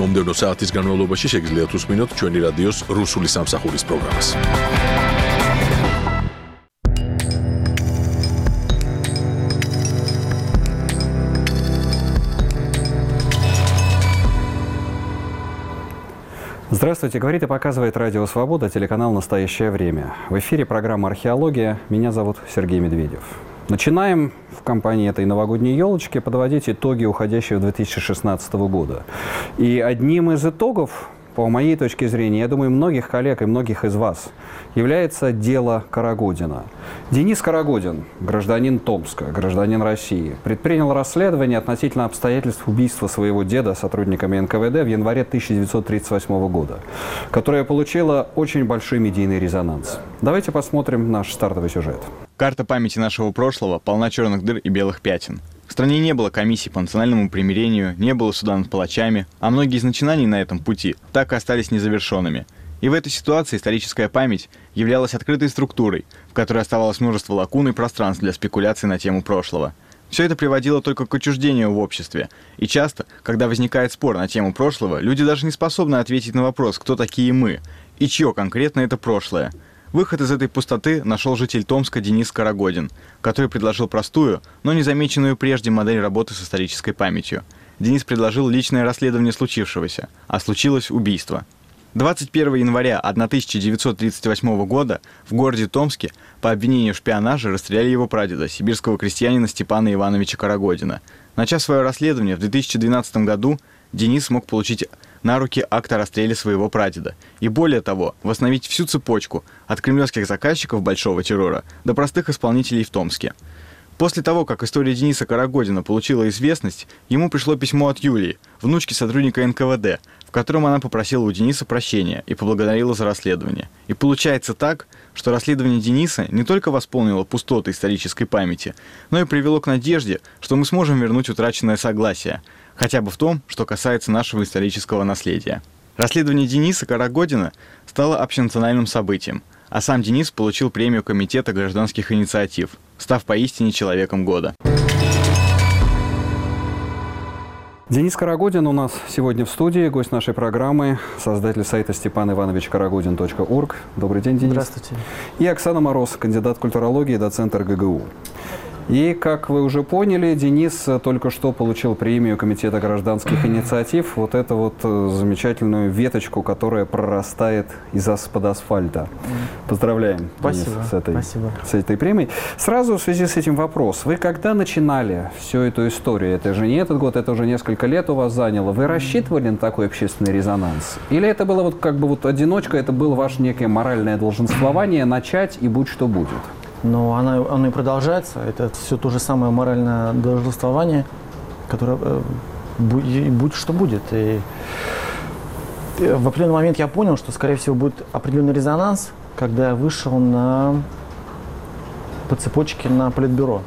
მომდევნო საათის განმავლობაში შეგიძლიათ უსმინოთ ჩვენი რადიოს რუსული სამსახურის პროგრამას. Здравствуйте, говорит и показывает Радио Свобода, телеканал «Настоящее время». В эфире программа «Археология». Меня зовут Сергей Медведев. Начинаем в компании этой новогодней елочки подводить итоги уходящего 2016 года. И одним из итогов, по моей точке зрения, я думаю, многих коллег и многих из вас, является дело Карагодина. Денис Карагодин, гражданин Томска, гражданин России, предпринял расследование относительно обстоятельств убийства своего деда сотрудниками НКВД в январе 1938 года, которое получило очень большой медийный резонанс. Давайте посмотрим наш стартовый сюжет. Карта памяти нашего прошлого полна черных дыр и белых пятен. В стране не было комиссий по национальному примирению, не было суда над палачами, а многие из начинаний на этом пути так и остались незавершенными. И в этой ситуации историческая память являлась открытой структурой, в которой оставалось множество лакун и пространств для спекуляций на тему прошлого. Все это приводило только к отчуждению в обществе. И часто, когда возникает спор на тему прошлого, люди даже не способны ответить на вопрос, кто такие мы и чье конкретно это прошлое. Выход из этой пустоты нашел житель Томска Денис Карагодин, который предложил простую, но незамеченную прежде модель работы с исторической памятью. Денис предложил личное расследование случившегося, а случилось убийство. 21 января 1938 года в городе Томске по обвинению в шпионаже расстреляли его прадеда, сибирского крестьянина Степана Ивановича Карагодина. Начав свое расследование в 2012 году, Денис смог получить на руки акт о расстреле своего прадеда. И более того, восстановить всю цепочку от кремлевских заказчиков большого террора до простых исполнителей в Томске. После того, как история Дениса Карагодина получила известность, ему пришло письмо от Юлии, внучки сотрудника НКВД, в котором она попросила у Дениса прощения и поблагодарила за расследование. И получается так, что расследование Дениса не только восполнило пустоты исторической памяти, но и привело к надежде, что мы сможем вернуть утраченное согласие, хотя бы в том, что касается нашего исторического наследия. Расследование Дениса Карагодина стало общенациональным событием, а сам Денис получил премию Комитета гражданских инициатив, став поистине человеком года. Денис Карагодин у нас сегодня в студии, гость нашей программы, создатель сайта stepanivanovichkaragодin.org. Добрый день, Денис. Здравствуйте. И Оксана Мороз, кандидат культурологии, доцент РГГУ. И, как вы уже поняли, Денис только что получил премию Комитета гражданских инициатив, вот эту вот замечательную веточку, которая прорастает из-под асфальта. Поздравляем, спасибо, Денис, с этой премией. Сразу в связи с этим вопрос. Вы когда начинали всю эту историю? Это же не этот год, это уже несколько лет у вас заняло. Вы рассчитывали на такой общественный резонанс? Или это было вот как бы вот одиночка, это было ваше некое моральное долженствование начать и будь что будет? Но оно и продолжается. Это все то же самое моральное долженствование, которое будь что будет. И в определенный момент я понял, что, скорее всего, будет определенный резонанс, когда я вышел по цепочке на политбюро.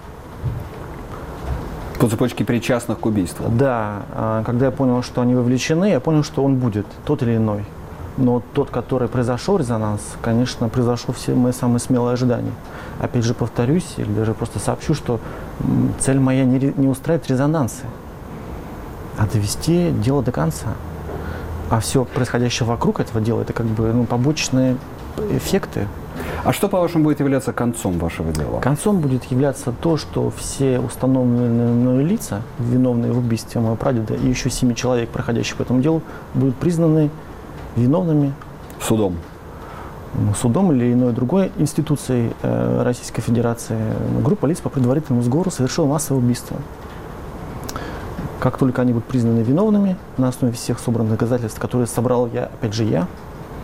По цепочке причастных к убийству? Да. Когда я понял, что они вовлечены, я понял, что он будет, тот или иной. Но тот, который произошел резонанс, конечно, произошел все мои самые смелые ожидания. Опять же повторюсь, или даже просто сообщу, что цель моя не устраивать резонансы, а довести дело до конца. А все происходящее вокруг этого дела, это как бы побочные эффекты. А что, по-вашему, будет являться концом вашего дела? Концом будет являться то, что все установленные мною лица, виновные в убийстве моего прадеда, и еще 7 человек, проходящих по этому делу, будут признаны виновными судом. Судом или иной другой институцией Российской Федерации. Группа лиц по предварительному сговору совершила массовое убийство. Как только они будут признаны виновными на основе всех собранных доказательств, которые собрал опять же я,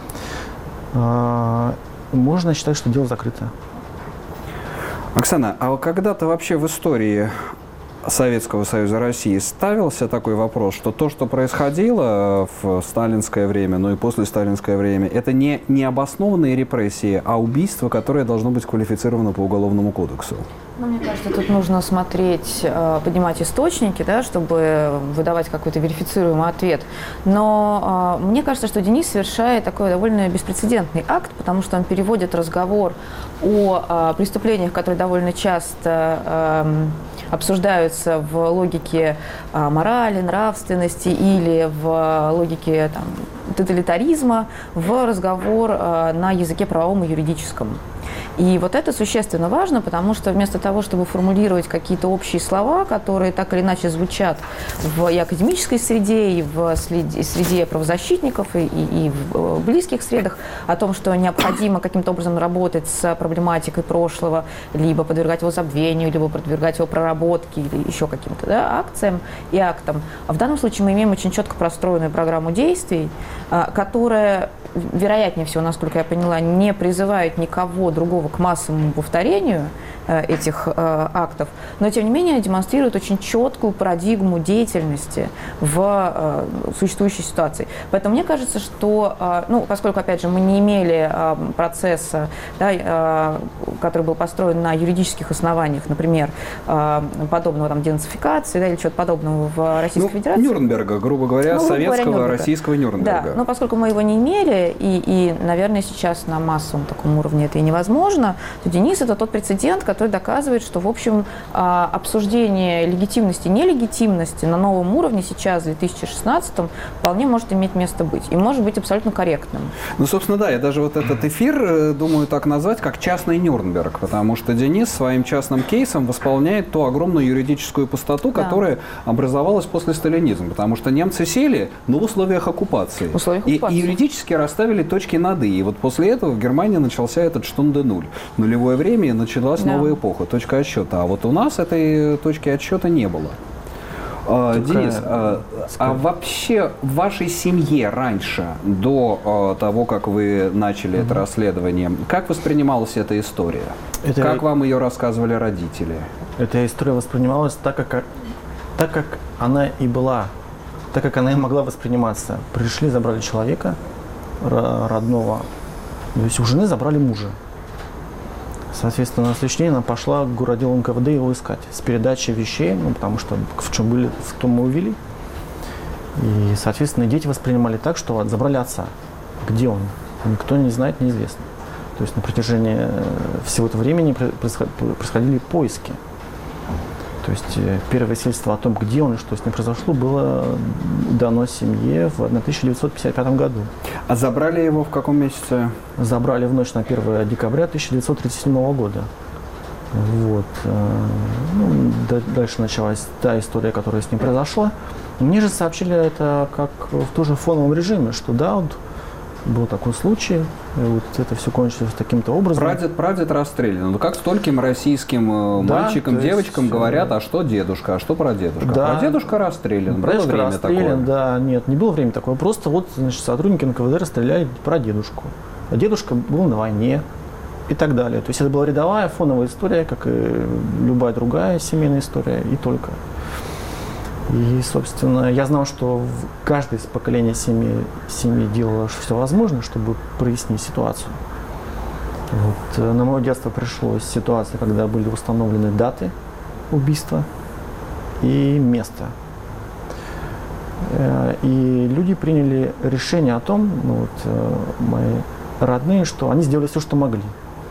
можно считать, что дело закрыто. Оксана, а когда-то вообще в истории Советского Союза России ставился такой вопрос, что то, что происходило в сталинское время, ну и после сталинское время, это не необоснованные репрессии, а убийство, которое должно быть квалифицировано по Уголовному кодексу? Ну, мне кажется, тут нужно смотреть, поднимать источники, да, чтобы выдавать какой-то верифицируемый ответ. Но мне кажется, что Денис совершает такой довольно беспрецедентный акт, потому что он переводит разговор о преступлениях, которые довольно часто обсуждаются в логике морали, нравственности или в логике там, тоталитаризма, в разговор на языке правовом и юридическом. И вот это существенно важно, потому что вместо того, чтобы формулировать какие-то общие слова, которые так или иначе звучат и академической среде, и в среде правозащитников, и в близких средах, о том, что необходимо каким-то образом работать с проблематикой прошлого, либо подвергать его забвению, либо подвергать его проработке, или еще каким-то акциям и актам. А в данном случае мы имеем очень четко простроенную программу действий, которая, вероятнее всего, насколько я поняла, не призывает никого другого к массовому повторению этих актов, но, тем не менее, демонстрирует очень четкую парадигму деятельности в существующей ситуации. Поэтому мне кажется, что, поскольку, опять же, мы не имели процесса, который был построен на юридических основаниях, например, подобного денацификации, или чего-то подобного в Российской Федерации. Нюрнберга, грубо говоря, советского, российского Нюрнберга. Да, но поскольку мы его не имели, и, наверное, сейчас на массовом таком уровне это и невозможно, то Денис – это тот прецедент, который доказывает, что, в общем, обсуждение легитимности и нелегитимности на новом уровне сейчас, в 2016-м, вполне может иметь место быть. И может быть абсолютно корректным. Собственно, да, я даже вот этот эфир думаю так назвать, как частный Нюрнберг, потому что Денис своим частным кейсом восполняет ту огромную юридическую пустоту, которая образовалась после сталинизма, потому что немцы сели, но в условиях оккупации. И юридически расставили точки над «и». И вот после этого в Германии начался этот штунде нуль. Нулевое время, и началась новая эпоха, точка отсчета. А вот у нас этой точки отсчета не было. Денис, а вообще в вашей семье раньше, до того, как вы начали это расследование, как воспринималась эта история? Как вам ее рассказывали родители? Эта история воспринималась так, как она и была, так, как она и могла восприниматься. Пришли, забрали человека родного, то есть у жены забрали мужа. Соответственно, на следующий день она пошла к городделу НКВД его искать с передачей вещей, потому что в чем были, в том мы увели. И, соответственно, дети воспринимали так, что забрали отца. Где он? Никто не знает, неизвестно. То есть на протяжении всего этого времени происходили поиски. То есть первое свидетельство о том, где он и что с ним произошло, было дано семье в 1955 году. А забрали его в каком месяце? Забрали в ночь на 1 декабря 1937 года. Вот. Дальше началась та история, которая с ним произошла. Мне же сообщили это как в тоже фоновом режиме, что да, вот был такой случай, и вот это все кончилось таким-то образом. Прадед расстрелян. Ну как стольким российским мальчикам, девочкам говорят, а что дедушка, а что прадедушка? Да. Прадедушка расстрелян. Было Прадедушка время расстрелян, такое? да, нет, не было времени такое. Просто вот, значит, сотрудники НКВД расстреляли прадедушку. А дедушка был на войне и так далее. То есть это была рядовая фоновая история, как и любая другая семейная история, и только. И, собственно, я знал, что каждое из поколений семьи делало все возможное, чтобы прояснить ситуацию. Вот. На мое детство пришлась ситуация, когда были установлены даты убийства и место. И люди приняли решение о том, мои родные, что они сделали все, что могли.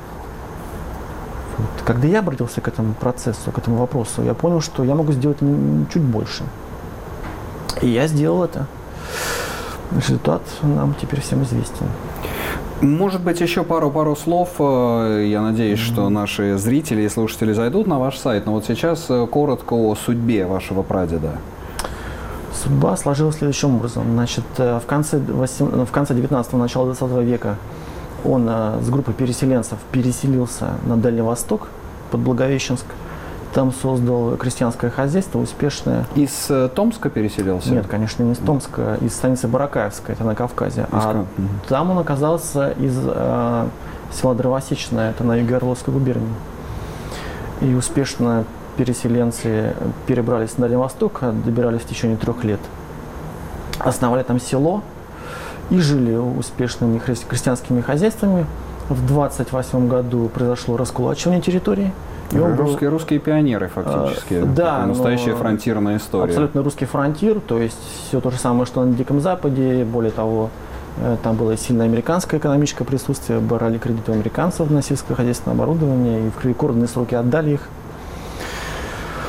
Вот. Когда я обратился к этому процессу, к этому вопросу, я понял, что я могу сделать чуть больше. И я сделал это. Результат нам теперь всем известен. Может быть, еще пару слов. Я надеюсь, что наши зрители и слушатели зайдут на ваш сайт. Но вот сейчас коротко о судьбе вашего прадеда. Судьба сложилась следующим образом. Значит, в конце 19-го, начала 20 века он с группой переселенцев переселился на Дальний Восток, под Благовещенск. Там создал крестьянское хозяйство успешное. Из Томска переселился? Нет, конечно, не из Томска, из станицы Баракаевская, это на Кавказе. Там он оказался из села Дровосечное, это на юге Орловской губернии. И успешно переселенцы перебрались на Дальний Восток, добирались в течение 3 лет. Основали там село и жили успешными крестьянскими хозяйствами. В 1928 году произошло раскулачивание территории. Русские пионеры фактически. Да, настоящая фронтирная история. Абсолютно русский фронтир, то есть все то же самое, что на Диком Западе. Более того, там было сильное американское экономическое присутствие, брали кредиты у американцев на сельскохозяйственное оборудование и в рекордные сроки отдали их.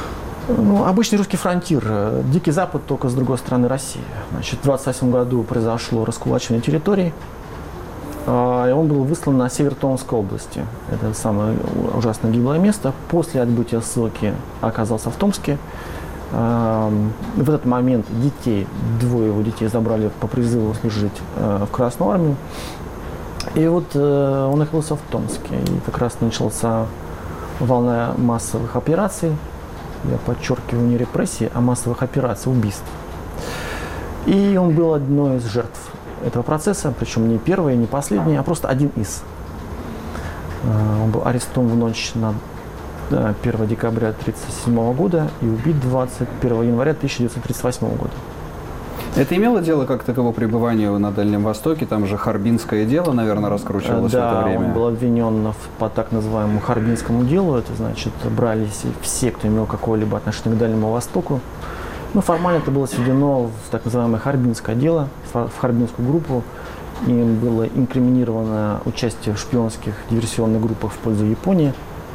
Ну, обычный русский фронтир. Дикий Запад только с другой стороны России. Значит, в 1928 году произошло раскулачивание территорий. И он был выслан на север Томской области. Это самое ужасно гиблое место. После отбытия ссылки оказался в Томске. В этот момент двое его детей забрали по призыву служить в Красную армию. И вот он находился в Томске. И как раз начался волна массовых операций. Я подчеркиваю, не репрессий, а массовых операций, убийств. И он был одной из жертв этого процесса, причем не первый, не последний, а просто один из. Он был арестован в ночь на 1 декабря 1937 года и убит 21 января 1938 года. Это имело дело как-то к его пребыванию на Дальнем Востоке? Там же Харбинское дело, наверное, раскручивалось в это время. Да, он был обвинен по так называемому Харбинскому делу. Это значит, брались все, кто имел какое-либо отношение к Дальнему Востоку. Ну, формально это было сведено в так называемое Харбинское дело, в Харбинскую группу. Им было инкриминировано участие в шпионских диверсионных группах в пользу Японии.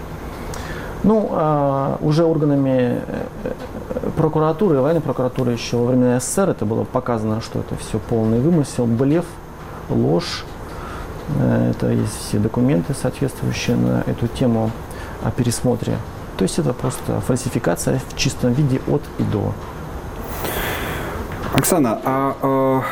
Ну, уже органами прокуратуры, военной прокуратуры еще во времена СССР это было показано, что это все полный вымысел, блеф, ложь. Это есть все документы, соответствующие на эту тему о пересмотре. То есть это просто фальсификация в чистом виде от и до. Оксана,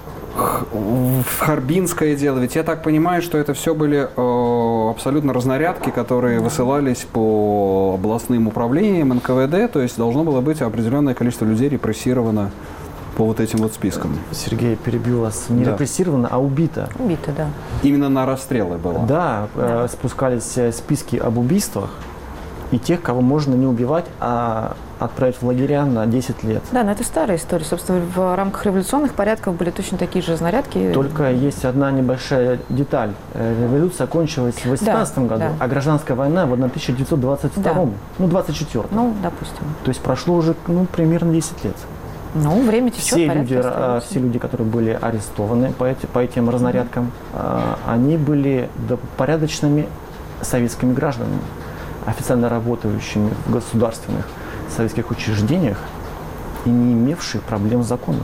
Харбинское дело, ведь я так понимаю, что это все были абсолютно разнарядки, которые высылались по областным управлениям НКВД, то есть должно было быть определенное количество людей репрессировано по вот этим вот спискам. Сергей, перебил вас. Не репрессировано, а убито. Убито, да. Именно на расстрелы было? Да, спускались списки об убийствах и тех, кого можно не убивать, а отправить в лагеря на 10 лет. Да, но это старая история. Собственно, в рамках революционных порядков были точно такие же разнарядки. Только есть одна небольшая деталь. Революция кончилась в 18 году, а гражданская война в 1922, ну, 24. Ну, допустим. То есть прошло уже, ну, примерно 10 лет. Ну, время течет, Все люди, которые были арестованы по этим разнарядкам, они были порядочными советскими гражданами, официально работающими в государственных советских учреждениях и не имевшие проблем с законом,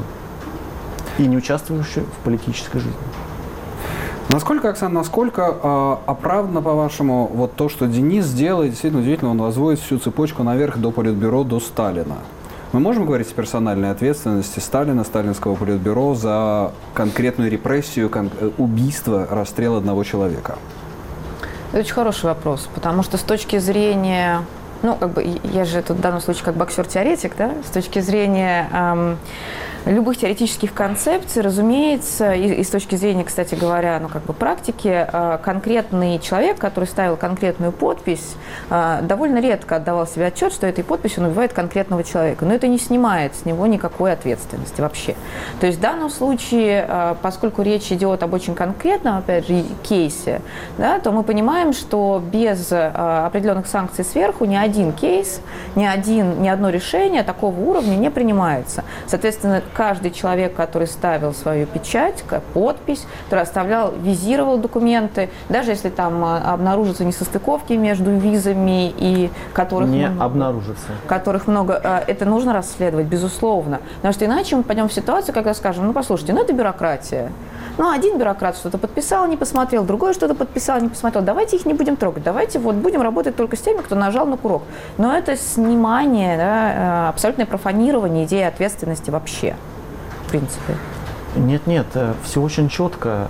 и не участвующие в политической жизни. Насколько, Оксана, оправдано, по-вашему, вот то, что Денис делает, действительно удивительно, он возводит всю цепочку наверх до Политбюро, до Сталина. Мы можем говорить о персональной ответственности Сталина, сталинского Политбюро за конкретную репрессию, убийство, расстрел одного человека? Это очень хороший вопрос, потому что с точки зрения, ну, как бы, я же тут в данном случае как боксер-теоретик, да, с точки зрения любых теоретических концепций, разумеется, и с точки зрения, кстати говоря, ну, как бы практики, конкретный человек, который ставил конкретную подпись, довольно редко отдавал себе отчет, что этой подписью он убивает конкретного человека. Но это не снимает с него никакой ответственности вообще. То есть в данном случае, поскольку речь идет об очень конкретном, опять же, кейсе, да, то мы понимаем, что без определенных санкций сверху ни один кейс, ни одно решение такого уровня не принимается. Соответственно, каждый человек, который ставил свою печать, подпись, который оставлял, визировал документы, даже если там обнаружатся несостыковки между визами и которых много, это нужно расследовать, безусловно. Потому что иначе мы пойдем в ситуацию, когда скажем, ну, послушайте, ну, это бюрократия. Ну, один бюрократ что-то подписал, не посмотрел, другой что-то подписал, не посмотрел. Давайте их не будем трогать, давайте вот будем работать только с теми, кто нажал на курок. Но это снимание, да, абсолютное профанирование идеи ответственности вообще, в принципе. Нет, все очень четко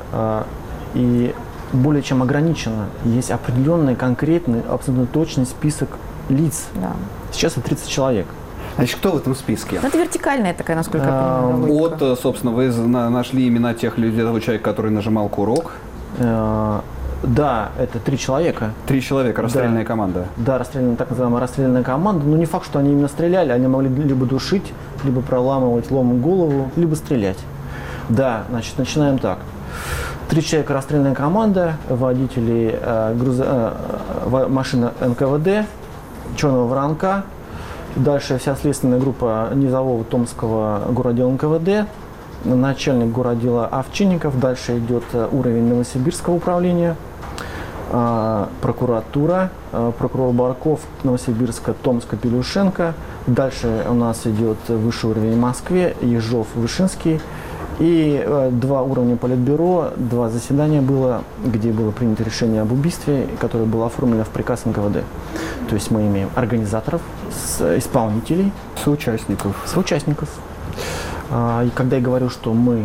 и более чем ограничено. Есть определенный, конкретный, абсолютно точный список лиц. Да. Сейчас это 30 человек. Значит, кто в этом списке? Ну, это вертикальная такая, насколько я понимаю. Вот, собственно, вы нашли имена тех людей, того человека, который нажимал курок. Да, это 3 человека. 3 человека, расстрельная команда. Да, так называемая расстрельная команда. Но не факт, что они именно стреляли. Они могли либо душить, либо проламывать ломом голову, либо стрелять. Да, значит, начинаем так. 3 человека, расстрельная команда, водители машины НКВД, черного воронка. Дальше вся следственная группа низового Томского городдела НКВД, начальник городдела Овчинников, дальше идет уровень Новосибирского управления, прокуратура, прокурор Барков, Новосибирска, Томска, Пилюшенко. Дальше у нас идет высший уровень в Москве, Ежов, Вышинский. И 2 уровня политбюро, 2 заседания было, где было принято решение об убийстве, которое было оформлено в приказ НКВД. То есть мы имеем организаторов, исполнителей, соучастников. И когда я говорю, что мы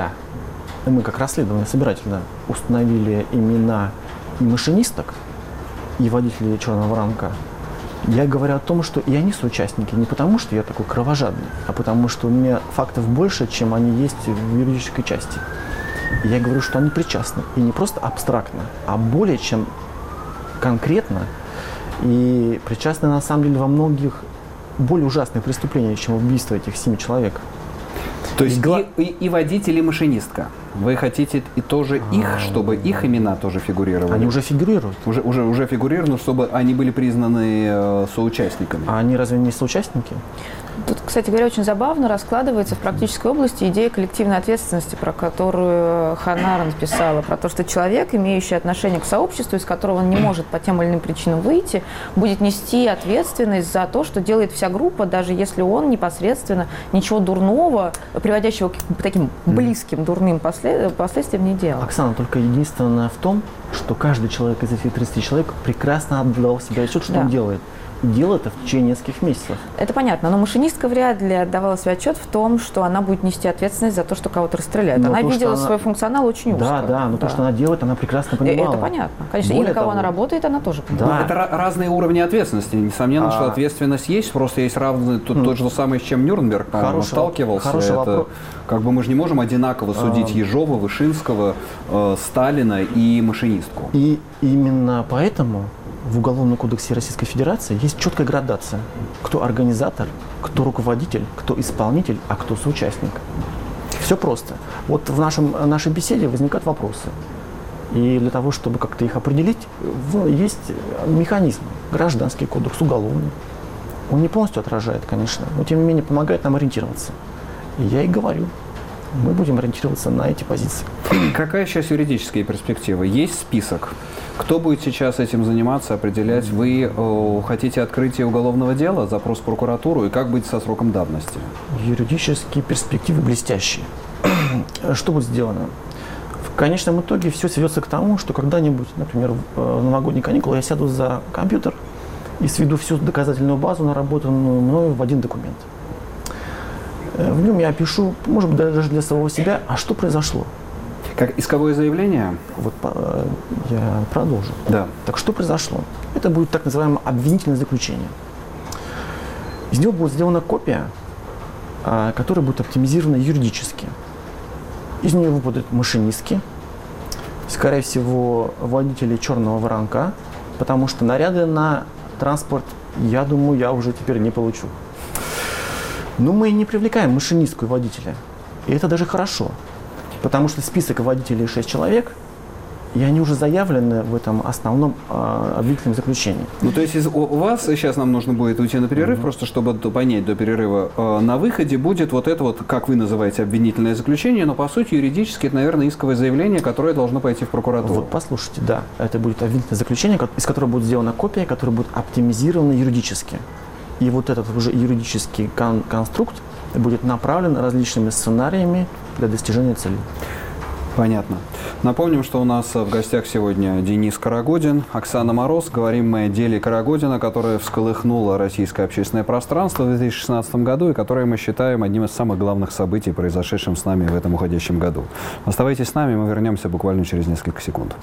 как расследование собирательно установили имена и машинисток, и водителей черного воронка, я говорю о том, что и они соучастники не потому, что я такой кровожадный, а потому что у меня фактов больше, чем они есть в юридической части. И я говорю, что они причастны. И не просто абстрактно, а более чем конкретно. И причастны на самом деле во многих более ужасных преступлениях, чем убийство этих 7 человек. То есть и водитель, и машинистка. Вы хотите и тоже их, чтобы их имена тоже фигурировали? Они уже фигурируют. Уже фигурируют, но чтобы они были признаны соучастниками. А они разве не соучастники? Тут, кстати говоря, очень забавно раскладывается в практической области идея коллективной ответственности, про которую Ханна Аренд писала, про то, что человек, имеющий отношение к сообществу, из которого он не может по тем или иным причинам выйти, будет нести ответственность за то, что делает вся группа, даже если он непосредственно ничего дурного, приводящего к таким близким дурным последствиям, не делал. Оксана, только единственное в том, что каждый человек из этих 30 человек прекрасно отдавал себе отчет, что он делает. Дело это в течение нескольких месяцев. Это понятно, но машинистка вряд ли отдавала себе отчет в том, что она будет нести ответственность за то, что кого-то расстреляют. Она видела свой функционал очень узко. Но то, что она делает, она прекрасно понимала. Это понятно. Конечно, и на кого она работает, она тоже понимала. Это разные уровни ответственности. Несомненно, что ответственность есть, просто есть равные, то же самое, с чем Нюрнберг сталкивался. Это, как бы мы же не можем одинаково судить Ежова, Вышинского, Сталина и машинистку. И именно поэтому в Уголовном кодексе Российской Федерации есть четкая градация. Кто организатор, кто руководитель, кто исполнитель, а кто соучастник. Все просто. Вот в нашей беседе возникают вопросы. И для того, чтобы как-то их определить, есть механизмы. Гражданский кодекс, уголовный. Он не полностью отражает, конечно, но тем не менее помогает нам ориентироваться. И я и говорю, мы будем ориентироваться на эти позиции. Какая сейчас юридическая перспектива? Есть список? Кто будет сейчас этим заниматься, определять? Вы хотите открытие уголовного дела, запрос в прокуратуру, и как быть со сроком давности? Юридические перспективы блестящие. Что будет сделано? В конечном итоге все сведется к тому, что когда-нибудь, например, в новогодние каникулы я сяду за компьютер и сведу всю доказательную базу, наработанную мною, в один документ. В нем я опишу, может быть, даже для самого себя, а что произошло. Как исковое заявление? Вот я продолжу. Да. Так что произошло? Это будет так называемое обвинительное заключение. Из него будет сделана копия, которая будет оптимизирована юридически. Из нее выпадут машинистки, скорее всего, водители черного воронка, потому что наряды на транспорт, я думаю, я уже теперь не получу. Но мы не привлекаем машинистку и водителя. И это даже хорошо. Потому что список водителей 6 человек, и они уже заявлены в этом основном обвинительном заключении. Ну, то есть у вас, сейчас нам нужно будет уйти на перерыв, просто чтобы понять до перерыва, на выходе будет вот это вот, как вы называете, обвинительное заключение, но по сути юридически это, наверное, исковое заявление, которое должно пойти в прокуратуру. Вот послушайте, да, это будет обвинительное заключение, из которого будет сделана копия, которая будет оптимизирована юридически. И вот этот уже юридический конструкт будет направлен различными сценариями для достижения цели. Понятно. Напомним, что у нас в гостях сегодня Денис Карагодин, Оксана Мороз. Говорим мы о деле Карагодина, которое всколыхнуло российское общественное пространство в 2016 году и которое мы считаем одним из самых главных событий, произошедшим с нами в этом уходящем году. Оставайтесь с нами, мы вернемся буквально через несколько секунд.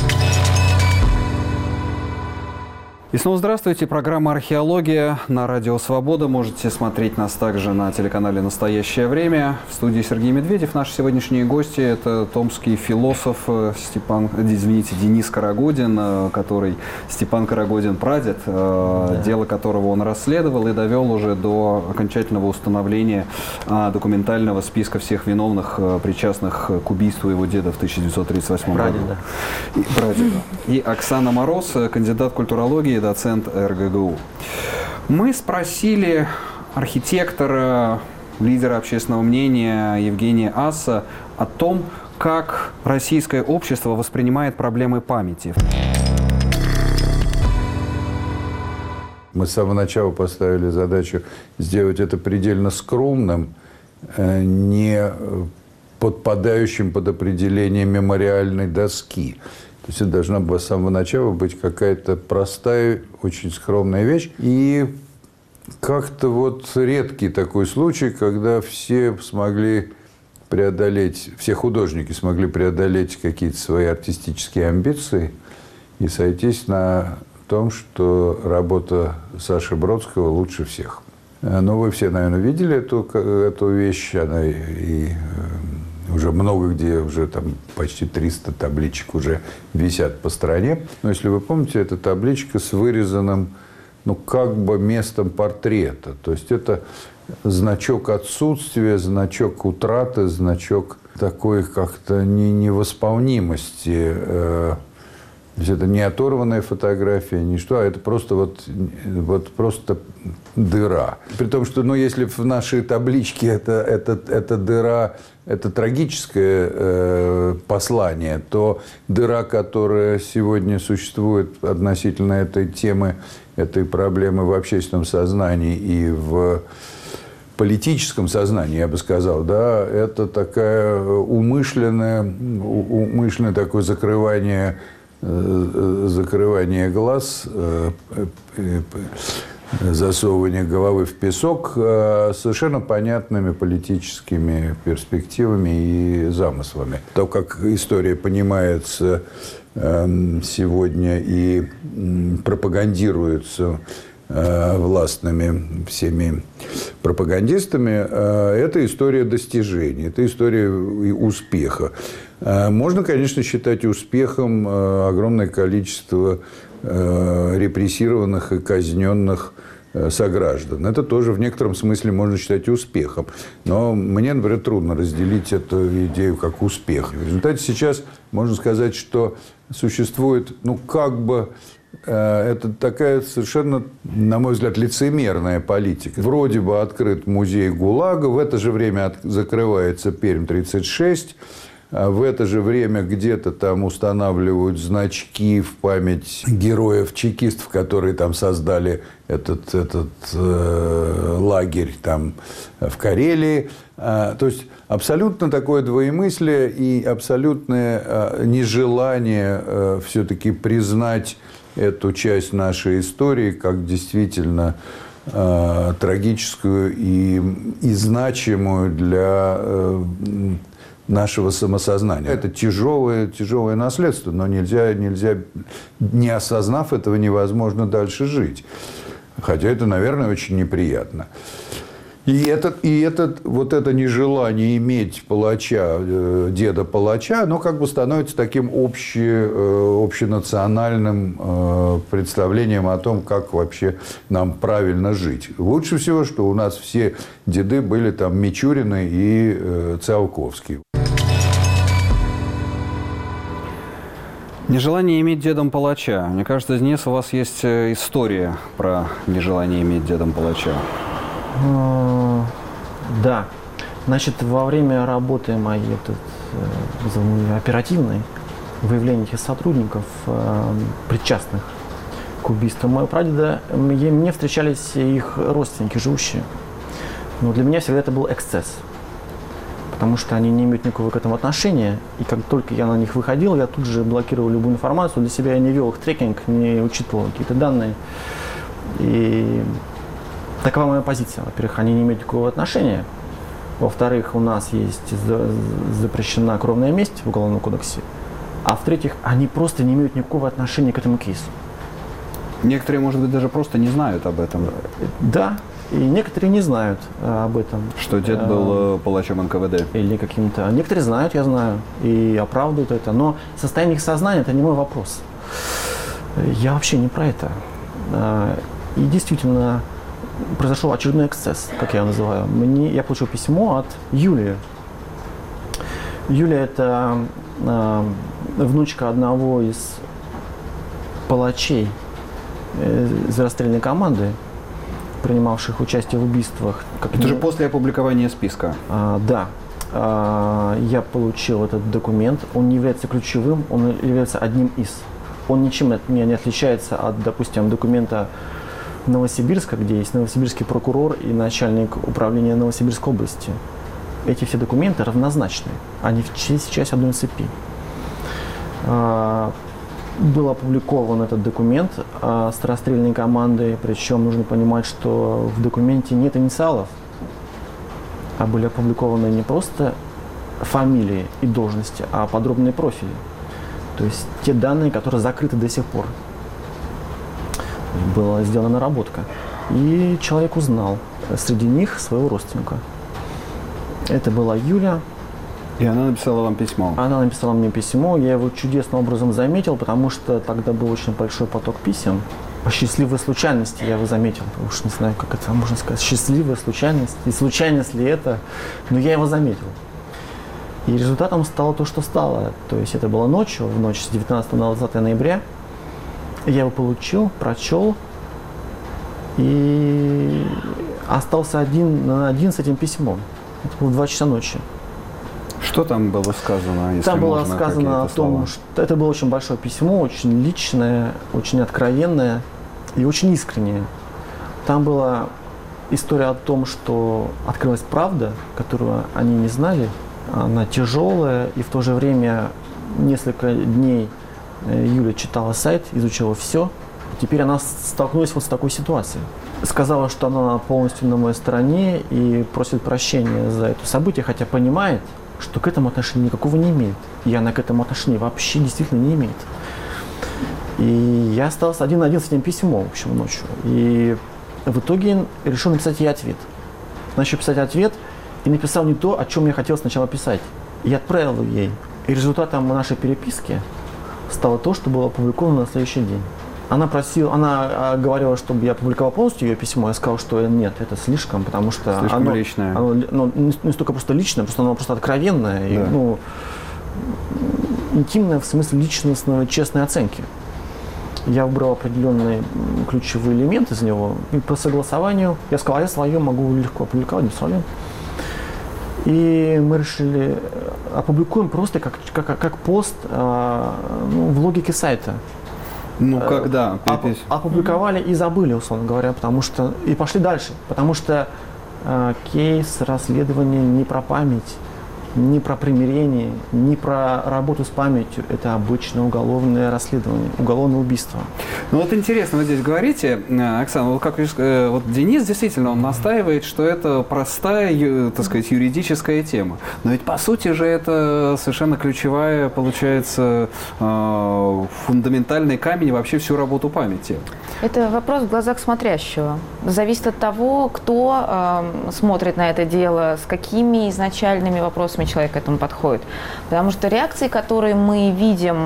И снова здравствуйте. Программа «Археология» на Радио Свобода. Можете смотреть нас также на телеканале «Настоящее время». В студии Сергей Медведев. Наши сегодняшние гости – это томский философ Денис Карагодин, который Степан Карагодин прадед, дело которого он расследовал и довел уже до окончательного установления документального списка всех виновных, причастных к убийству его деда в 1938 году. Прадеда. И Оксана Мороз, кандидат культурологии, доцент РГГУ. Мы спросили архитектора, лидера общественного мнения Евгения Асса о том, как российское общество воспринимает проблемы памяти. Мы с самого начала поставили задачу сделать это предельно скромным, не подпадающим под определение мемориальной доски. То есть это должна была с самого начала быть какая-то простая, очень скромная вещь. И как-то вот редкий такой случай, когда все смогли преодолеть, все художники смогли преодолеть какие-то свои артистические амбиции и сойтись на том, что работа Саши Бродского лучше всех. Ну, вы все, наверное, видели эту вещь, она и уже много где, уже там почти 300 табличек уже висят по стране. Но если вы помните, это табличка с вырезанным, ну, как бы местом портрета. То есть это значок отсутствия, значок утраты, значок такой как-то невосполнимости. То есть это не оторванная фотография, не что, а это просто вот просто дыра. При том, что, ну, если в нашей табличке это дыра, это трагическое послание, то дыра, которая сегодня существует относительно этой темы, этой проблемы в общественном сознании и в политическом сознании, я бы сказал, да, это такая умышленное такое закрывание глаз, засовывание головы в песок совершенно понятными политическими перспективами и замыслами. То, как история понимается сегодня и пропагандируется властными всеми пропагандистами, это история достижений, это история успеха. Можно, конечно, считать успехом огромное количество репрессированных и казненных сограждан. Это тоже в некотором смысле можно считать успехом. Но мне, например, трудно разделить эту идею как успех. В результате сейчас можно сказать, что существует, ну, как бы, это такая совершенно, на мой взгляд, лицемерная политика. Вроде бы открыт музей ГУЛАГа, в это же время закрывается Пермь-36, в это же время где-то там устанавливают значки в память героев-чекистов, которые там создали этот лагерь там в Карелии. То есть абсолютно такое двоемыслие и абсолютное нежелание все-таки признать эту часть нашей истории как действительно трагическую и значимую для нашего самосознания. Это тяжелое наследство, но нельзя, не осознав этого, невозможно дальше жить. Хотя это, наверное, очень неприятно. И вот это нежелание иметь палача, деда-палача, оно как бы становится таким общенациональным представлением о том, как вообще нам правильно жить. Лучше всего, что у нас все деды были там Мичурины и Циолковский. Нежелание иметь дедом палача. Мне кажется, здесь у вас есть история про нежелание иметь дедом палача. Да. Значит, во время работы моей оперативной, выявления этих сотрудников, причастных к убийству моего прадеда, мне встречались их родственники, живущие. Но для меня всегда это был эксцесс. Потому что они не имеют никакого к этому отношения. И как только я на них выходил, я тут же блокировал любую информацию. Для себя я не вел их трекинг, не учитывал какие-то данные. И такова моя позиция. Во-первых, они не имеют никакого отношения. Во-вторых, у нас есть запрещена кровная месть в Уголовном кодексе. А в-третьих, они просто не имеют никакого отношения к этому кейсу. Некоторые, может быть, даже просто не знают об этом. Да, и некоторые не знают об этом. Что дед был палачом НКВД. Или каким-то. Некоторые знают, я знаю, и оправдывают это. Но состояние их сознания – это не мой вопрос. Я вообще не про это. И действительно, произошел очередной эксцесс, как я его называю. Я получил письмо от Юлии. Юлия – это внучка одного из палачей из расстрельной команды, принимавших участие в убийствах. Это же после опубликования списка. Да. Я получил этот документ. Он не является ключевым, он является одним из. Он ничем от меня не отличается от, допустим, документа Новосибирска, где есть новосибирский прокурор и начальник управления Новосибирской области. Эти все документы равнозначны. Они все часть одной цепи. Был опубликован этот документ с расстрельной командой, причем нужно понимать, что в документе нет инициалов, а были опубликованы не просто фамилии и должности, а подробные профили. То есть те данные, которые закрыты до сих пор. Была сделана наработка. И человек узнал среди них своего родственника. Это была Юля. И она написала вам письмо? Она написала мне письмо. Я его чудесным образом заметил, потому что тогда был очень большой поток писем. По счастливой случайности я его заметил. Уж не знаю, как это можно сказать. Счастливая случайность. И случайность ли это? Но я его заметил. И результатом стало то, что стало. То есть это было ночью, в ночь с 19 на 20 ноября. Я его получил, прочел. И остался один с этим письмом. Это было в 2 часа ночи. Что там было сказано? Если там было можно, сказано о том, что это было очень большое письмо, очень личное, очень откровенное и очень искреннее. Там была история о том, что открылась правда, которую они не знали. Она тяжелая, и в то же время несколько дней Юля читала сайт, изучила все. Теперь она столкнулась вот с такой ситуацией. Сказала, что она полностью на моей стороне и просит прощения за это событие, хотя понимает, что к этому отношения никакого не имеет. И она к этому отношения вообще действительно не имеет. И я остался один на один с этим письмом, в общем, ночью. И в итоге решил написать ей ответ. Начал писать ответ и написал не то, о чем я хотел сначала писать. И отправил ей. И результатом нашей переписки стало то, что было опубликовано на следующий день. Она говорила, чтобы я опубликовал полностью ее письмо. Я сказал, что нет, это слишком, потому что слишком личное. Оно не столько просто личное, просто оно просто откровенное, да. И, интимное в смысле личностной, честной оценки. Я выбрал определенные ключевые элементы из него, и по согласованию я сказал, я свое могу легко опубликовать, без проблем. И мы решили, опубликуем просто как пост в логике сайта. Когда? Опубликовали и забыли, условно говоря, потому что и пошли дальше, потому что кейс расследования не про память, не про примирение, не про работу с памятью. Это обычное уголовное расследование, уголовное убийство. Ну вот интересно, вы здесь говорите, Оксана, вот как вот Денис действительно он настаивает, что это простая, так сказать, юридическая тема. Но ведь по сути же это совершенно ключевая, получается, фундаментальный камень вообще всю работу памяти. Это вопрос в глазах смотрящего. Зависит от того, кто смотрит на это дело, с какими изначальными вопросами человек к этому подходит. Потому что реакции, которые мы видим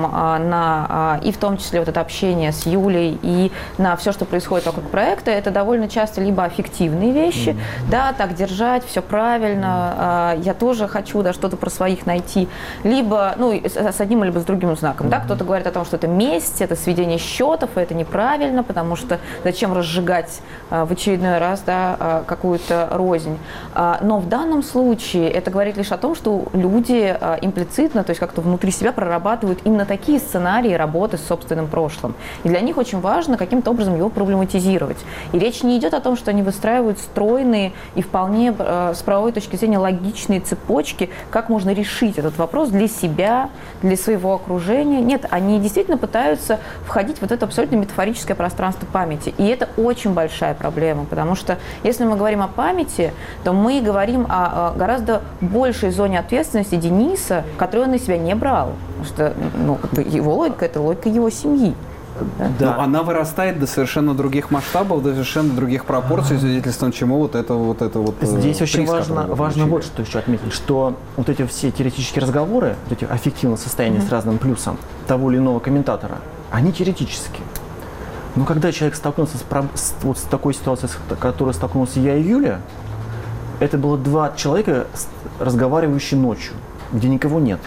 и в том числе вот это общение с Юлей, и на все, что происходит вокруг проекта, это довольно часто либо аффективные вещи, да, так держать, все правильно, я тоже хочу, да, что-то про своих найти, либо, с одним либо с другим знаком, да, кто-то говорит о том, что это месть, это сведение счетов, и это неправильно, потому что зачем разжигать в очередной раз, да, какую-то рознь. Но в данном случае это говорит лишь о том, что люди имплицитно, то есть как-то внутри себя прорабатывают именно такие сценарии работы с собственным прошлым. И для них очень важно каким-то образом его проблематизировать. И речь не идет о том, что они выстраивают стройные и вполне с правовой точки зрения логичные цепочки, как можно решить этот вопрос для себя, для своего окружения. Нет, они действительно пытаются входить в вот это абсолютно метафорическое пространство памяти. И это очень большая проблема, потому что если мы говорим о памяти, то мы говорим о гораздо большей зоне ответственности Дениса, которую он на себя не брал. Потому что его логика – это логика его семьи. Да. Но она вырастает до совершенно других масштабов, до совершенно других пропорций, свидетельством чему вот это Здесь очень важно вот что еще отметить, что вот эти все теоретические разговоры, вот эти аффективные состояния с разным плюсом того или иного комментатора, они теоретические. Но когда человек столкнулся с такой ситуацией, с которой столкнулся я и Юля, это было 2 человека, разговаривающие ночью, где никого нет.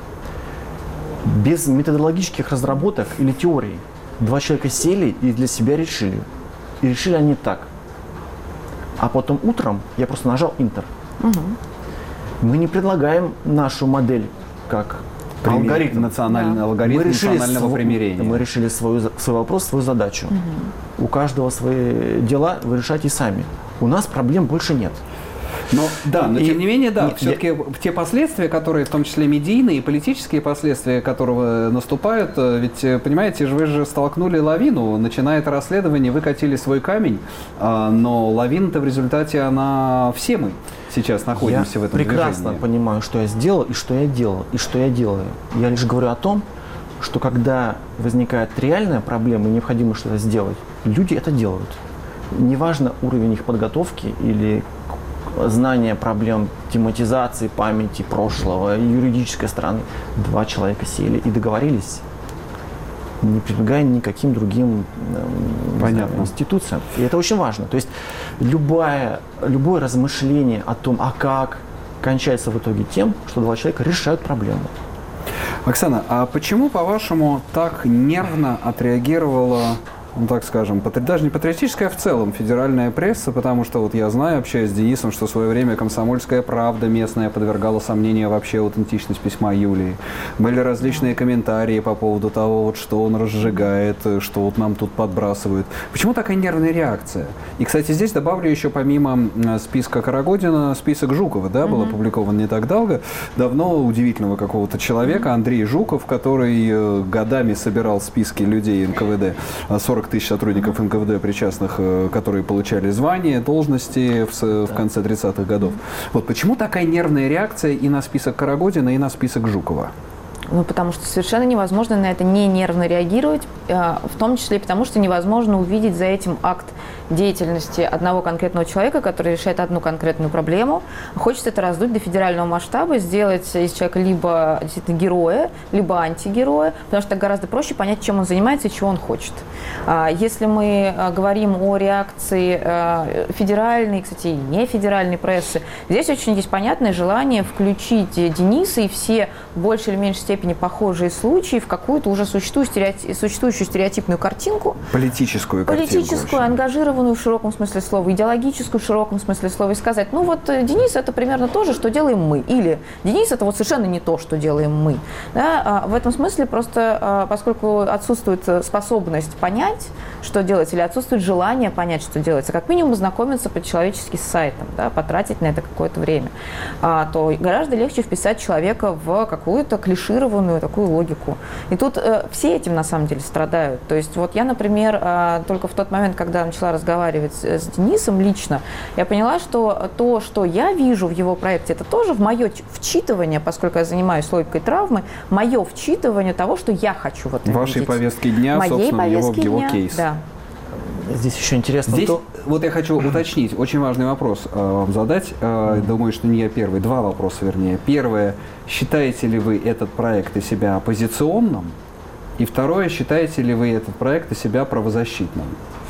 Без методологических разработок или теорий. 2 человека сели и для себя решили. И решили они так. А потом утром я просто нажал Enter. Мы не предлагаем нашу модель как Алгоритм национального примирения. Мы решили свой вопрос, свою задачу. У каждого свои дела вы решаете сами. У нас проблем больше нет. Но тем не менее, все-таки те последствия, которые, в том числе медийные и политические последствия, которого наступают, ведь, понимаете, вы же столкнули лавину, начинает расследование, вы катили свой камень, но лавина-то в результате, все мы сейчас находимся в этом движении. Я прекрасно понимаю, что я сделал, и что я делал, и что я делаю. Я лишь говорю о том, что когда возникает реальная проблема и необходимо что-то сделать, люди это делают. Неважно уровень их подготовки или знание проблем тематизации, памяти прошлого, юридической стороны. 2 человека сели и договорились, не прибегая ни к каким другим институциям. И это очень важно. То есть любое размышление о том, как кончается в итоге тем, что 2 человека решают проблему. Оксана, а почему, по-вашему, так нервно отреагировала, так скажем, даже не патриотическая, а в целом федеральная пресса, потому что я знаю, общаясь с Денисом, что в свое время «Комсомольская правда» местная подвергала сомнению вообще аутентичность письма Юлии. Были различные комментарии по поводу того, что он разжигает, что нам тут подбрасывают. Почему такая нервная реакция? И, кстати, здесь добавлю еще помимо списка Карагодина, список Жукова, был опубликован не так давно, удивительного какого-то человека, Андрей Жуков, который годами собирал списки людей НКВД, 40 тысяч сотрудников НКВД, причастных, которые получали звания, должности в конце 30-х годов. Почему такая нервная реакция и на список Карагодина, и на список Жукова? Потому что совершенно невозможно на это не нервно реагировать, в том числе и потому, что невозможно увидеть за этим акт деятельности одного конкретного человека, который решает одну конкретную проблему. Хочется это раздуть до федерального масштаба, сделать из человека либо действительно героя, либо антигероя, потому что так гораздо проще понять, чем он занимается и чего он хочет. Если мы говорим о реакции федеральной, кстати, и нефедеральной прессы, здесь очень есть понятное желание включить Дениса и все в большей или меньшей степени похожие случаи в какую-то уже существующую стереотипную картинку. Политическую, ангажированную в широком смысле слова, идеологическую в широком смысле слова, и сказать, Денис это примерно то же, что делаем мы, или Денис это совершенно не то, что делаем мы. В этом смысле просто, поскольку отсутствует способность понять, что делать, или отсутствует желание понять, что делается, как минимум знакомиться по-человечески с сайтом, потратить на это какое-то время, то гораздо легче вписать человека в какую-то клишированную такую логику. И тут все этим на самом деле страдают. То есть я, например, только в тот момент, когда начала разговаривать с Денисом лично, я поняла, что то, что я вижу в его проекте, это тоже в мое вчитывание, поскольку я занимаюсь логикой травмы, мое вчитывание того, что я хочу в этом Вашей видеть. повестки дня, собственно, его кейс. Да. Здесь еще интересно я хочу уточнить, очень важный вопрос вам задать. Думаю, что не я первый. 2 вопроса, вернее. Первое, считаете ли вы этот проект из себя оппозиционным? И второе, считаете ли вы этот проект из себя правозащитным?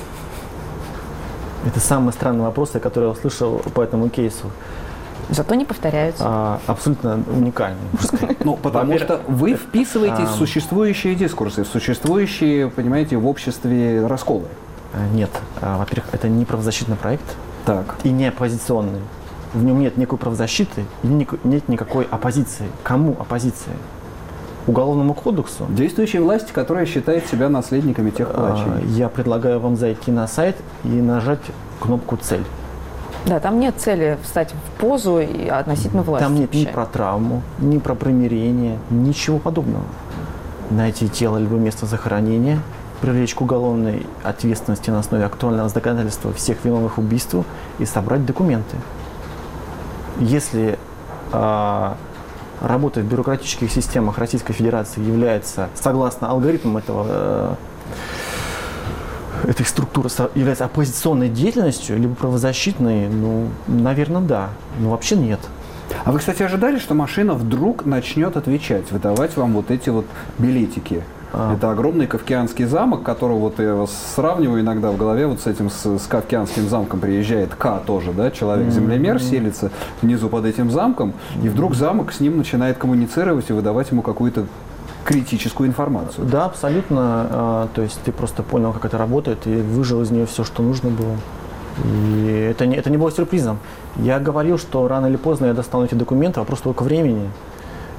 Это самые странные вопросы, которые я услышал по этому кейсу. Зато не повторяются. Абсолютно уникальные. Потому что вы вписываетесь в существующие дискурсы, в существующие, понимаете, в обществе расколы. Нет. Во-первых, это не правозащитный проект. Так. И не оппозиционный. В нем нет никакой правозащиты, и нет никакой оппозиции. Кому оппозиция? Уголовному кодексу. Действующей власти, которая считает себя наследниками тех палачей. Я предлагаю вам зайти на сайт и нажать кнопку «Цель». Да, там нет цели встать в позу и относительно власти. Там нет ни про травму, ни про примирение, ничего подобного. Найти тело либо место захоронения, привлечь к уголовной ответственности на основе актуального доказательства всех виновных в убийстве и собрать документы. Если работа в бюрократических системах Российской Федерации является, согласно алгоритмам этой структуры, является оппозиционной деятельностью, либо правозащитной, наверное, да. Но вообще нет. А вы, кстати, ожидали, что машина вдруг начнет отвечать, выдавать вам эти билетики? Это огромный Кавказский замок, которого я сравниваю иногда в голове с этим, с Кавказским замком приезжает тоже, человек-землемер селится внизу под этим замком, и вдруг замок с ним начинает коммуницировать и выдавать ему какую-то критическую информацию. Да, абсолютно. То есть ты просто понял, как это работает, и выжил из нее все, что нужно было. И это не было сюрпризом. Я говорил, что рано или поздно я достану эти документы, вопрос только времени.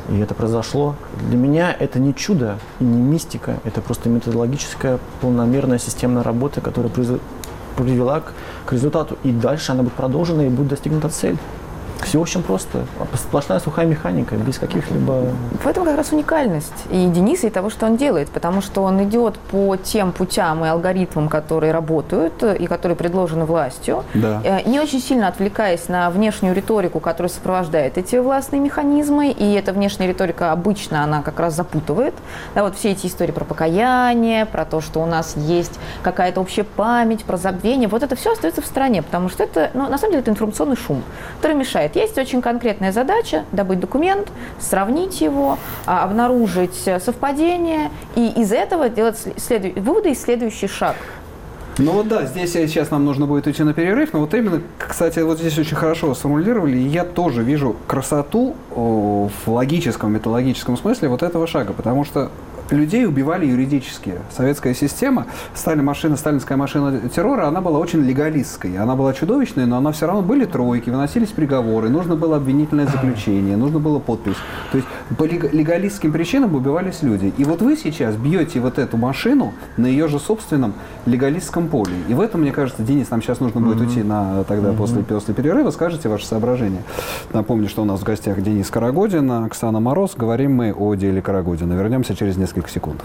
И это произошло. Для меня это не чудо и не мистика, это просто методологическая, полномерная системная работа, которая привела к результату. И дальше она будет продолжена и будет достигнута цель. Все очень просто. Сплошная сухая механика, без каких-либо... В этом как раз уникальность и Дениса, и того, что он делает, потому что он идет по тем путям и алгоритмам, которые работают и которые предложены властью, не очень сильно отвлекаясь на внешнюю риторику, которая сопровождает эти властные механизмы, и эта внешняя риторика обычно, она как раз запутывает. Да, вот все эти истории про покаяние, про то, что у нас есть какая-то общая память, про забвение, вот это все остается в стороне, потому что это, на самом деле, это информационный шум, который мешает. Есть очень конкретная задача – добыть документ, сравнить его, обнаружить совпадение и из этого делать выводы и следующий шаг. Ну вот да, здесь сейчас нам нужно будет уйти на перерыв, но вот именно, кстати, вот здесь очень хорошо сформулировали, и я тоже вижу красоту в логическом, методологическом смысле вот этого шага, потому что людей убивали юридически. Советская система, сталинская машина террора, она была очень легалистской. Она была чудовищной, но она все равно были тройки, выносились приговоры, нужно было обвинительное заключение, нужно было подпись. То есть по легалистским причинам убивались люди. И вот вы сейчас бьете вот эту машину на ее же собственном легалистском поле. И в этом, мне кажется, Денис, нам сейчас нужно будет уйти тогда после перерыва, скажите ваши соображения. Напомню, что у нас в гостях Денис Карагодин, Оксана Мороз. Говорим мы о деле Карагодина. Вернемся через несколько секунд.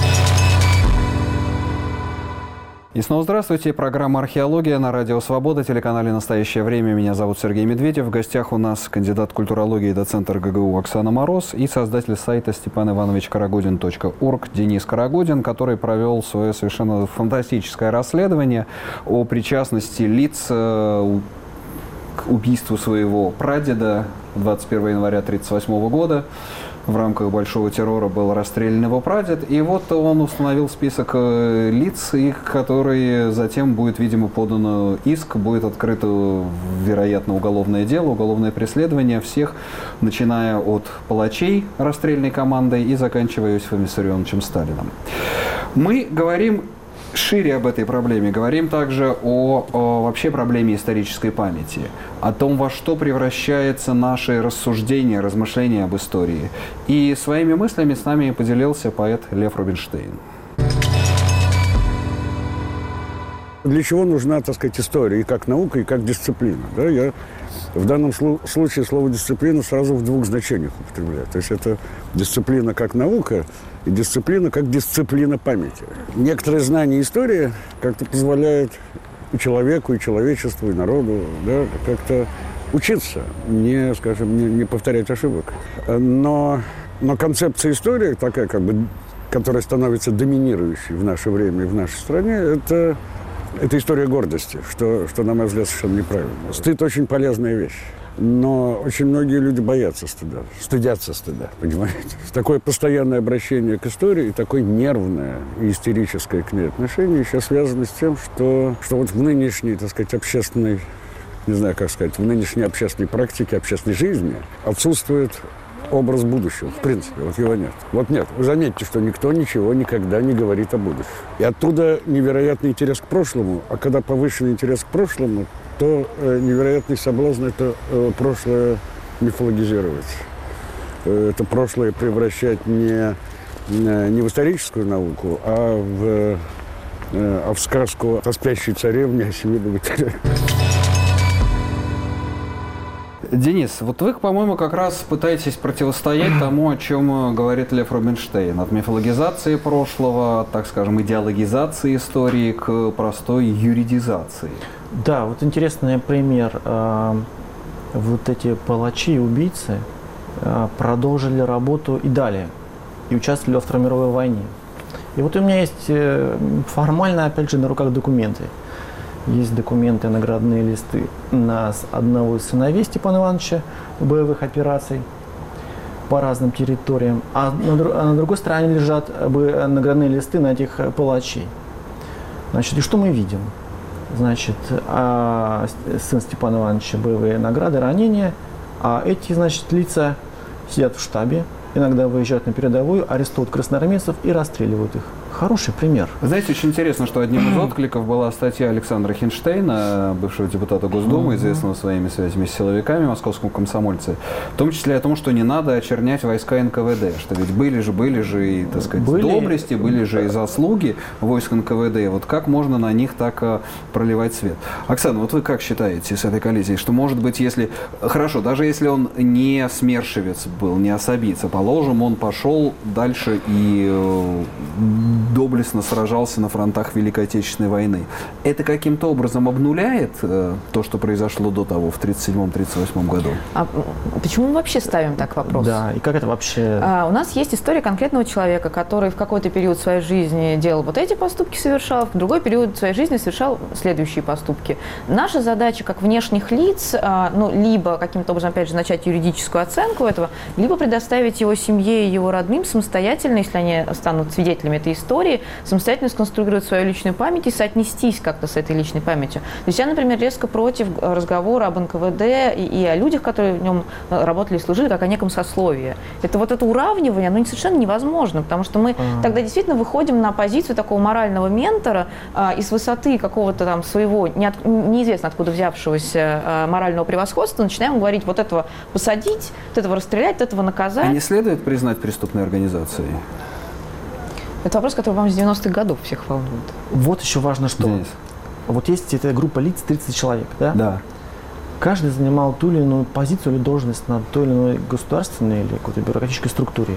И снова здравствуйте. Программа «Археология» на Радио Свобода, телеканале «Настоящее время». Меня зовут Сергей Медведев. В гостях у нас кандидат культурологии, доцент РГГУ Оксана Мороз и создатель сайта stepanivановичkaragодin.org Денис Карагодин, который провел свое совершенно фантастическое расследование о причастности лиц к убийству своего прадеда 21 января 1938 года. В рамках большого террора был расстрелян его прадед. И вот он установил список лиц, которые затем будет, видимо, подан иск, будет открыто, вероятно, уголовное дело, уголовное преследование всех, начиная от палачей расстрельной командой и заканчивая Иосифом Виссарионовичем Сталиным. Мы говорим шире об этой проблеме, говорим также о вообще проблеме исторической памяти, о том, во что превращается наше рассуждение, размышления об истории. И своими мыслями с нами поделился поэт Лев Рубинштейн. Для чего нужна, так сказать, история, и как наука, и как дисциплина? Да? Я в данном случае слово «дисциплина» сразу в двух значениях употребляю. То есть это дисциплина как наука и дисциплина как дисциплина памяти. Некоторые знания истории как-то позволяют и человеку, и человечеству, и народу, да, как-то учиться, не повторять ошибок. Но концепция истории такая, которая становится доминирующей в наше время и в нашей стране, это история гордости, что, на мой взгляд, совершенно неправильно. Стыд – очень полезная вещь, но очень многие люди боятся стыда, стыдятся стыда, понимаете? Такое постоянное обращение к истории, такое нервное и истерическое к ней отношение еще связано с тем, что вот в нынешней, так сказать, общественной, не знаю, как сказать, в нынешней общественной практике, общественной жизни отсутствует образ будущего, в принципе, вот его нет. Вот нет. Вы заметьте, что никто ничего никогда не говорит о будущем. И оттуда невероятный интерес к прошлому, а когда повышенный интерес к прошлому, то невероятный соблазн это прошлое мифологизировать. Это прошлое превращать не в историческую науку, а в сказку о спящей царевне, о семи богатырях. Денис, вот вы, по-моему, как раз пытаетесь противостоять тому, о чем говорит Лев Рубинштейн. От мифологизации прошлого, от, так скажем, идеологизации истории к простой юридизации. Да, вот интересный пример. Вот эти палачи и убийцы продолжили работу и далее, и участвовали во Второй мировой войне. И вот у меня есть формально, опять же, на руках документы. Есть документы, наградные листы на одного из сыновей Степана Ивановича боевых операций по разным территориям, а на другой стороне лежат наградные листы на этих палачей. Значит, и что мы видим? Значит, сын Степана Ивановича боевые награды, ранения, а эти, значит, лица сидят в штабе, иногда выезжают на передовую, арестуют красноармейцев и расстреливают их. хороший пример. Знаете, очень интересно, что одним из откликов была статья Александра Хинштейна, бывшего депутата Госдумы, известного своими связями с силовиками, московском комсомольце, в том числе о том, что не надо очернять войска НКВД, что ведь были же и, так сказать, доблести, были же и заслуги войск НКВД. Вот как можно на них так проливать свет? Оксана, вот вы как считаете с этой коллизией, что, может быть, если... Хорошо, даже если он не смершевец был, не особица, положим, он пошел дальше и доблестно сражался на фронтах Великой Отечественной войны. Это каким-то образом обнуляет то, что произошло до того, в 1937-1938 году? А почему мы вообще ставим так вопрос? Да, и как это вообще... У нас есть история конкретного человека, который в какой-то период своей жизни делал вот эти поступки, совершал, в другой период своей жизни совершал следующие поступки. Наша задача как внешних лиц, либо каким-то образом, опять же, начать юридическую оценку этого, либо предоставить его семье и его родным самостоятельно, если они станут свидетелями этой истории, самостоятельно сконструировать свою личную память и соотнестись как-то с этой личной памятью. То есть я, например, резко против разговора об НКВД и о людях, которые в нем работали и служили, как о неком сословии. Это уравнивание, оно совершенно невозможно, потому что мы тогда действительно выходим на позицию такого морального ментора и с высоты какого-то там своего, неизвестно откуда взявшегося морального превосходства, начинаем говорить, вот этого посадить, вот этого расстрелять, вот этого наказать. А не следует признать преступной организацией? Это вопрос, который вам с 90-х годов всех волнует. Вот еще важно, что... Денис. Вот есть эта группа лиц, 30 человек, да? Да. Каждый занимал ту или иную позицию или должность на той или иной государственной или какой-то бюрократической структуре.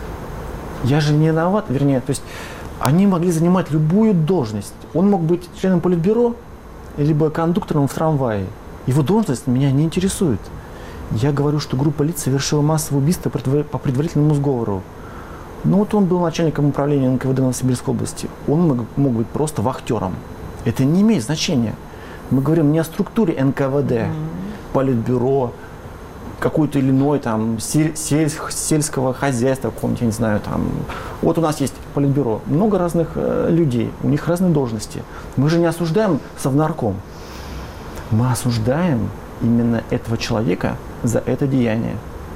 Я же не виноват, вернее, то есть они могли занимать любую должность. Он мог быть членом политбюро, либо кондуктором в трамвае. Его должность меня не интересует. Я говорю, что группа лиц совершила массовое убийство по предварительному сговору. Ну вот он был начальником управления НКВД Новосибирской области. Он мог быть просто вахтером. Это не имеет значения. Мы говорим не о структуре НКВД, политбюро, какой-то или иной там сельского хозяйства, какого-нибудь, я не знаю, там. Вот у нас есть политбюро, много разных людей, у них разные должности. Мы же не осуждаем совнарком. Мы осуждаем именно этого человека за это деяние.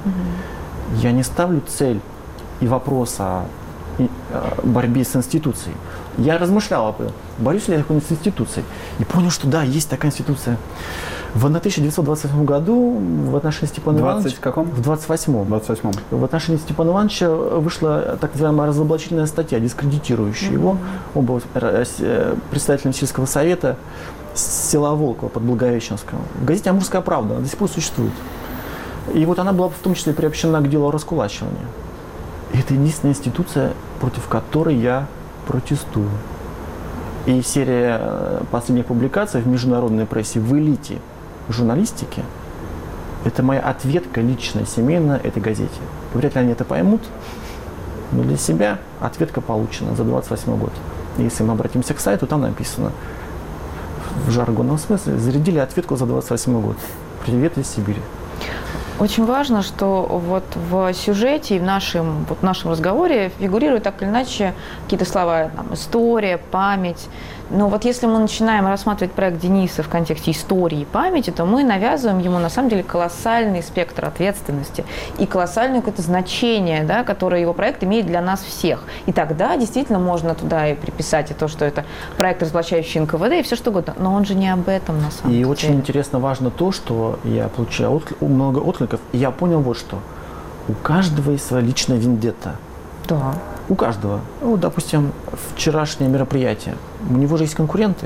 Я не ставлю цель и вопрос о борьбе с институцией. Я размышлял об этом, борюсь ли я с институцией, и понял, что да, есть такая институция. В 1928 году в отношении Степана Ивановича... В каком? В 28-м. 28-м. В отношении Степана Ивановича вышла так называемая разоблачительная статья, дискредитирующая его. Он был представителем сельского совета села Волкова под Благовещенском. В газете «Амурская правда», она до сих пор существует. И вот она была в том числе приобщена к делу о раскулачивании. И это единственная институция, против которой я протестую. И серия последних публикаций в международной прессе в элите журналистики – это моя ответка личная, семейная этой газете. Вряд ли они это поймут, но для себя ответка получена за 28 год. И если мы обратимся к сайту, там написано в жаргонном смысле: зарядили ответку за 28 год. Привет из Сибири. Очень важно, что вот в сюжете и в нашем разговоре фигурируют так или иначе какие-то слова, там, история, память. Но вот если мы начинаем рассматривать проект Дениса в контексте истории и памяти, то мы навязываем ему на самом деле колоссальный спектр ответственности и колоссальное какое-то значение, да, которое его проект имеет для нас всех. И тогда действительно можно туда и приписать и то, что это проект, разоблачающий НКВД, и все что угодно. Но он же не об этом на самом деле. И очень интересно, важно то, что я получаю много откликов, и я понял вот что. У каждого есть своя личная вендетта. Да. У каждого. Ну, допустим, вчерашнее мероприятие. У него же есть конкуренты.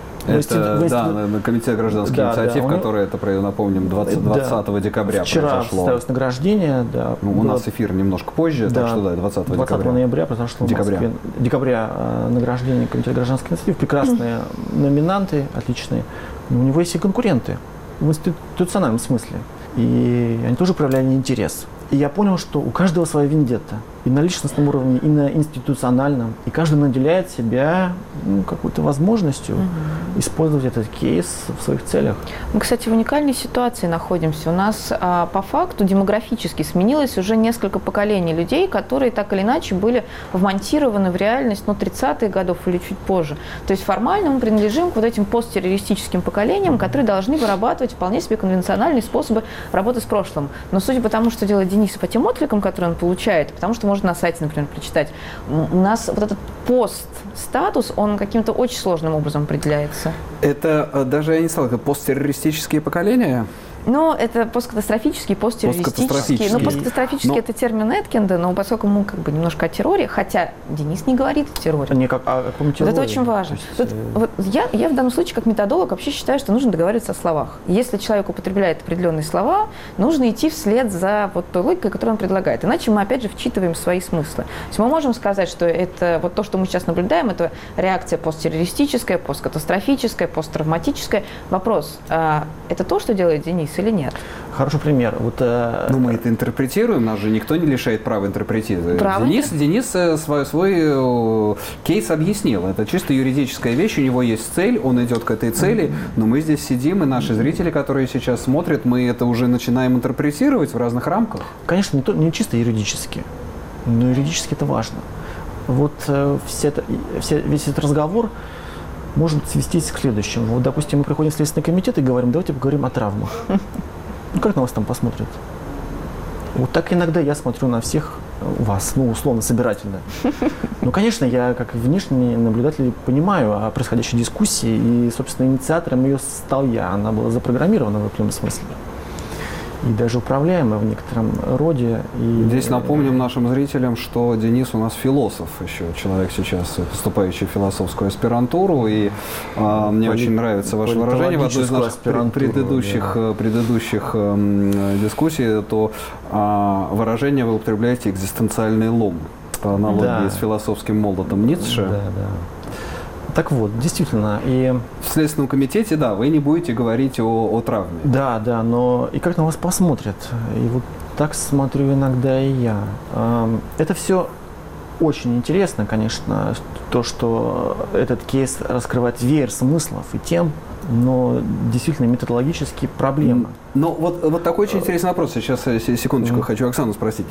Это комитет гражданских инициатив, который, это, напомним, 20 декабря вчера произошло. Вчера состоялось награждение. Да, у нас эфир немножко позже, да, так что да, 20 ноября произошло в Москве. Декабря награждение комитета гражданских инициатив. Прекрасные номинанты, отличные. Но у него есть и конкуренты в институциональном смысле. И они тоже проявляли интерес. И я понял, что у каждого своя вендетта. И на личностном уровне, и на институциональном. И каждый наделяет себя какой-то возможностью использовать этот кейс в своих целях. Мы, кстати, в уникальной ситуации находимся. У нас по факту демографически сменилось уже несколько поколений людей, которые так или иначе были вмонтированы в реальность 30-х годов или чуть позже. То есть формально мы принадлежим к вот этим посттеррористическим поколениям, которые должны вырабатывать вполне себе конвенциональные способы работы с прошлым. Но судя по тому, что делает Денис, по тем откликам, которые он получает, потому что, можно на сайте, например, прочитать. У нас вот этот пост-статус, он каким-то очень сложным образом определяется. Это даже, я не сказал, это посттеррористические поколения? Ну, это посткатастрофический, посттеррористический. Ну, посткатастрофический это термин Эткинда, но поскольку мы как бы немножко о терроре, хотя Денис не говорит о терроре. Не как о каком терроре. Вот это очень важно. Вот я в данном случае, как методолог, вообще считаю, что нужно договариваться о словах. Если человек употребляет определенные слова, нужно идти вслед за вот той логикой, которую он предлагает. Иначе мы, опять же, вчитываем свои смыслы. То есть мы можем сказать, что это вот то, что мы сейчас наблюдаем, это реакция посттеррористическая, посткатастрофическая, посттравматическая. Вопрос, это то, что делает Денис, или нет? Хороший пример. Вот, ну, мы это интерпретируем, нас же никто не лишает права интерпретировать. Право? Денис свой кейс объяснил. Это чисто юридическая вещь, у него есть цель, он идет к этой цели, но мы здесь сидим, и наши зрители, которые сейчас смотрят, мы это уже начинаем интерпретировать в разных рамках. Конечно, не чисто юридически, но юридически это важно. Вот весь этот разговор может свестись к следующему. Вот, допустим, мы приходим в Следственный комитет и говорим, давайте поговорим о травмах. Ну, как на вас там посмотрят? Вот так иногда я смотрю на всех вас, ну, условно, собирательно. Ну, конечно, я, как внешний наблюдатель, понимаю о происходящей дискуссии, и, собственно, инициатором ее стал я. Она была запрограммирована в определенном смысле. И даже управляемая в некотором роде. И здесь напомним нашим зрителям, что Денис у нас философ еще, человек сейчас поступающий в философскую аспирантуру, и мне очень нравится ваше выражение в одной из наших предыдущих дискуссий, то выражение вы употребляете экзистенциальный лом, по аналогии с философским молотом Ницше. Да. Так вот, действительно, и... В Следственном комитете, да, вы не будете говорить о травме. Да, но и как на вас посмотрят. И вот так смотрю иногда и я. Это все очень интересно, конечно, то, что этот кейс раскрывает веер смыслов и тем, но действительно методологически проблема. Но вот такой очень интересный вопрос. Сейчас, секундочку, хочу Оксану спросить.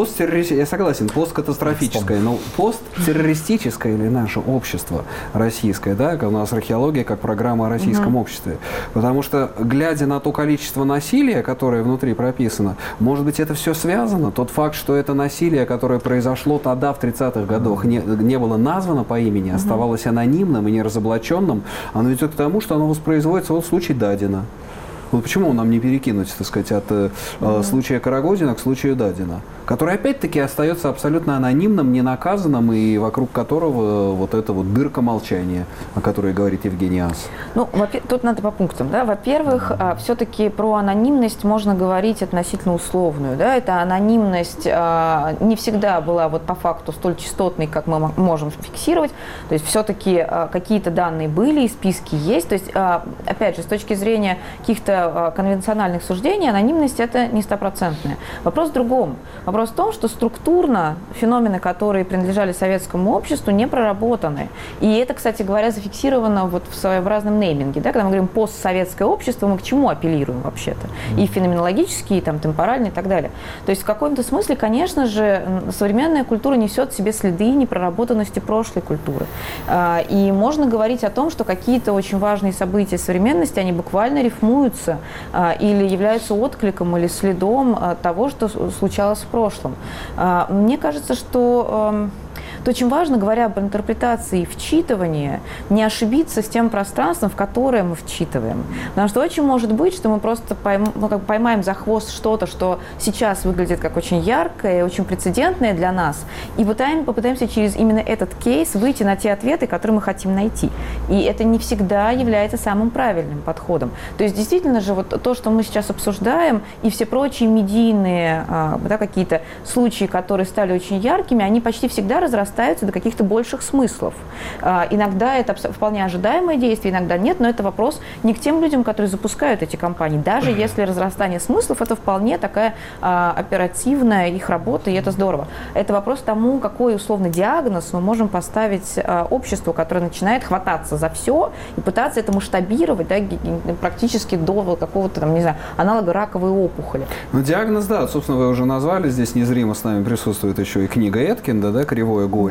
Я согласен, посткатастрофическое, но посттеррористическое ли наше общество российское, да, у нас археология как программа о российском обществе? Потому что, глядя на то количество насилия, которое внутри прописано, может быть, это все связано? Тот факт, что это насилие, которое произошло тогда, в 30-х годах, не было названо по имени, оставалось анонимным и неразоблаченным, оно ведет к тому, что оно воспроизводится вот в случае Дадина. Вот почему нам не перекинуть, так сказать, от случая Карагозина к случаю Дадина, который опять-таки остается абсолютно анонимным, ненаказанным, и вокруг которого вот эта вот дырка молчания, о которой говорит Евгений Ас. Ну, тут надо по пунктам, да. Во-первых, все-таки про анонимность можно говорить относительно условную, да. Эта анонимность не всегда была вот по факту столь частотной, как мы можем фиксировать. То есть все-таки какие-то данные были, и списки есть. То есть, опять же, с точки зрения каких-то конвенциональных суждений, анонимность это не стопроцентная. Вопрос в другом. Вопрос в том, что структурно феномены, которые принадлежали советскому обществу, не проработаны. И это, кстати говоря, зафиксировано вот в своеобразном нейминге. Да? Когда мы говорим постсоветское общество, мы к чему апеллируем вообще-то? И феноменологически, и там, темпорально, и так далее. То есть в каком-то смысле, конечно же, современная культура несет в себе следы непроработанности прошлой культуры. И можно говорить о том, что какие-то очень важные события современности, они буквально рифмуются или являются откликом или следом того, что случалось в прошлом. Мне кажется, что очень важно, говоря об интерпретации и вчитывании, не ошибиться с тем пространством, в которое мы вчитываем. Потому что очень может быть, что мы просто поймаем за хвост что-то, что сейчас выглядит как очень яркое, очень прецедентное для нас, и попытаемся через именно этот кейс выйти на те ответы, которые мы хотим найти. И это не всегда является самым правильным подходом. То есть действительно же вот то, что мы сейчас обсуждаем, и все прочие медийные какие-то случаи, которые стали очень яркими, они почти всегда разрастаются до каких-то больших смыслов. Иногда это вполне ожидаемое действие, иногда нет, но это вопрос не к тем людям, которые запускают эти кампании. Даже если разрастание смыслов, это вполне такая оперативная их работа, и это здорово. Это вопрос тому, какой условно диагноз мы можем поставить обществу, которое начинает хвататься за все и пытаться это масштабировать, да, практически до какого-то, там, не знаю, аналога раковой опухоли. Ну, диагноз, да, собственно, вы уже назвали, здесь незримо с нами присутствует еще и книга Эткинда, да, «Кривое горе»,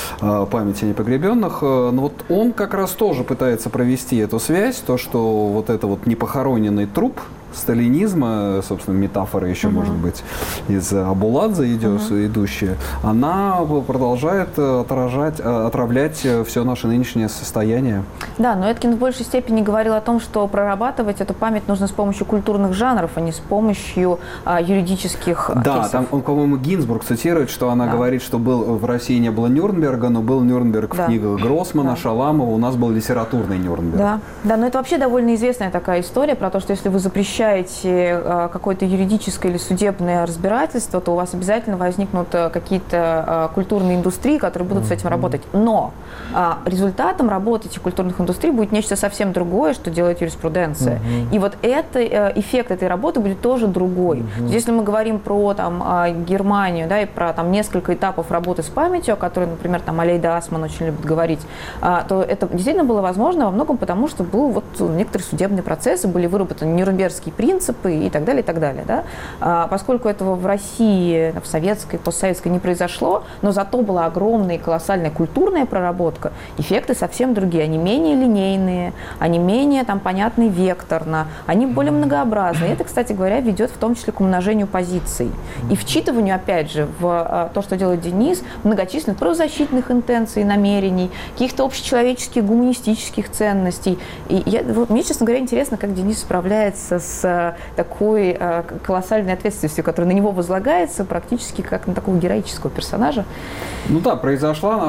памяти непогребенных. Но вот он как раз тоже пытается провести эту связь, то, что вот это вот непохороненный труп, сталинизма, собственно, метафора еще, может быть, из Абуладзе идущая, она продолжает отравлять все наше нынешнее состояние. Да, но Эткин в большей степени говорил о том, что прорабатывать эту память нужно с помощью культурных жанров, а не с помощью юридических кейсов. Там, он, по-моему, Гинзбург цитирует, что она говорит, что в России не было Нюрнберга, но был Нюрнберг в книгах Гроссмана, Шаламова, у нас был литературный Нюрнберг. Да, но это вообще довольно известная такая история про то, что если вы запрещаете какое-то юридическое или судебное разбирательство, то у вас обязательно возникнут какие-то культурные индустрии, которые будут с этим работать. Но результатом работы этих культурных индустрий будет нечто совсем другое, что делает юриспруденция. И вот эффект этой работы будет тоже другой. Если мы говорим про Германию, да, и про несколько этапов работы с памятью, о которой, например, Алейда Асман очень любит говорить, то это действительно было возможно во многом потому, что был некоторые судебные процессы, были выработаны нюрнбергские принципы и так далее, и так далее. Да? Поскольку этого в России, в советской, постсоветской не произошло, но зато была огромная и колоссальная культурная проработка, эффекты совсем другие. Они менее линейные, они менее понятны векторно, они более многообразны. И это, кстати говоря, ведет в том числе к умножению позиций. И вчитыванию, опять же, в то, что делает Денис, многочисленных правозащитных интенций, намерений, каких-то общечеловеческих, гуманистических ценностей. И мне, честно говоря, интересно, как Денис справляется с такой колоссальной ответственностью, которая на него возлагается, практически как на такого героического персонажа. Произошла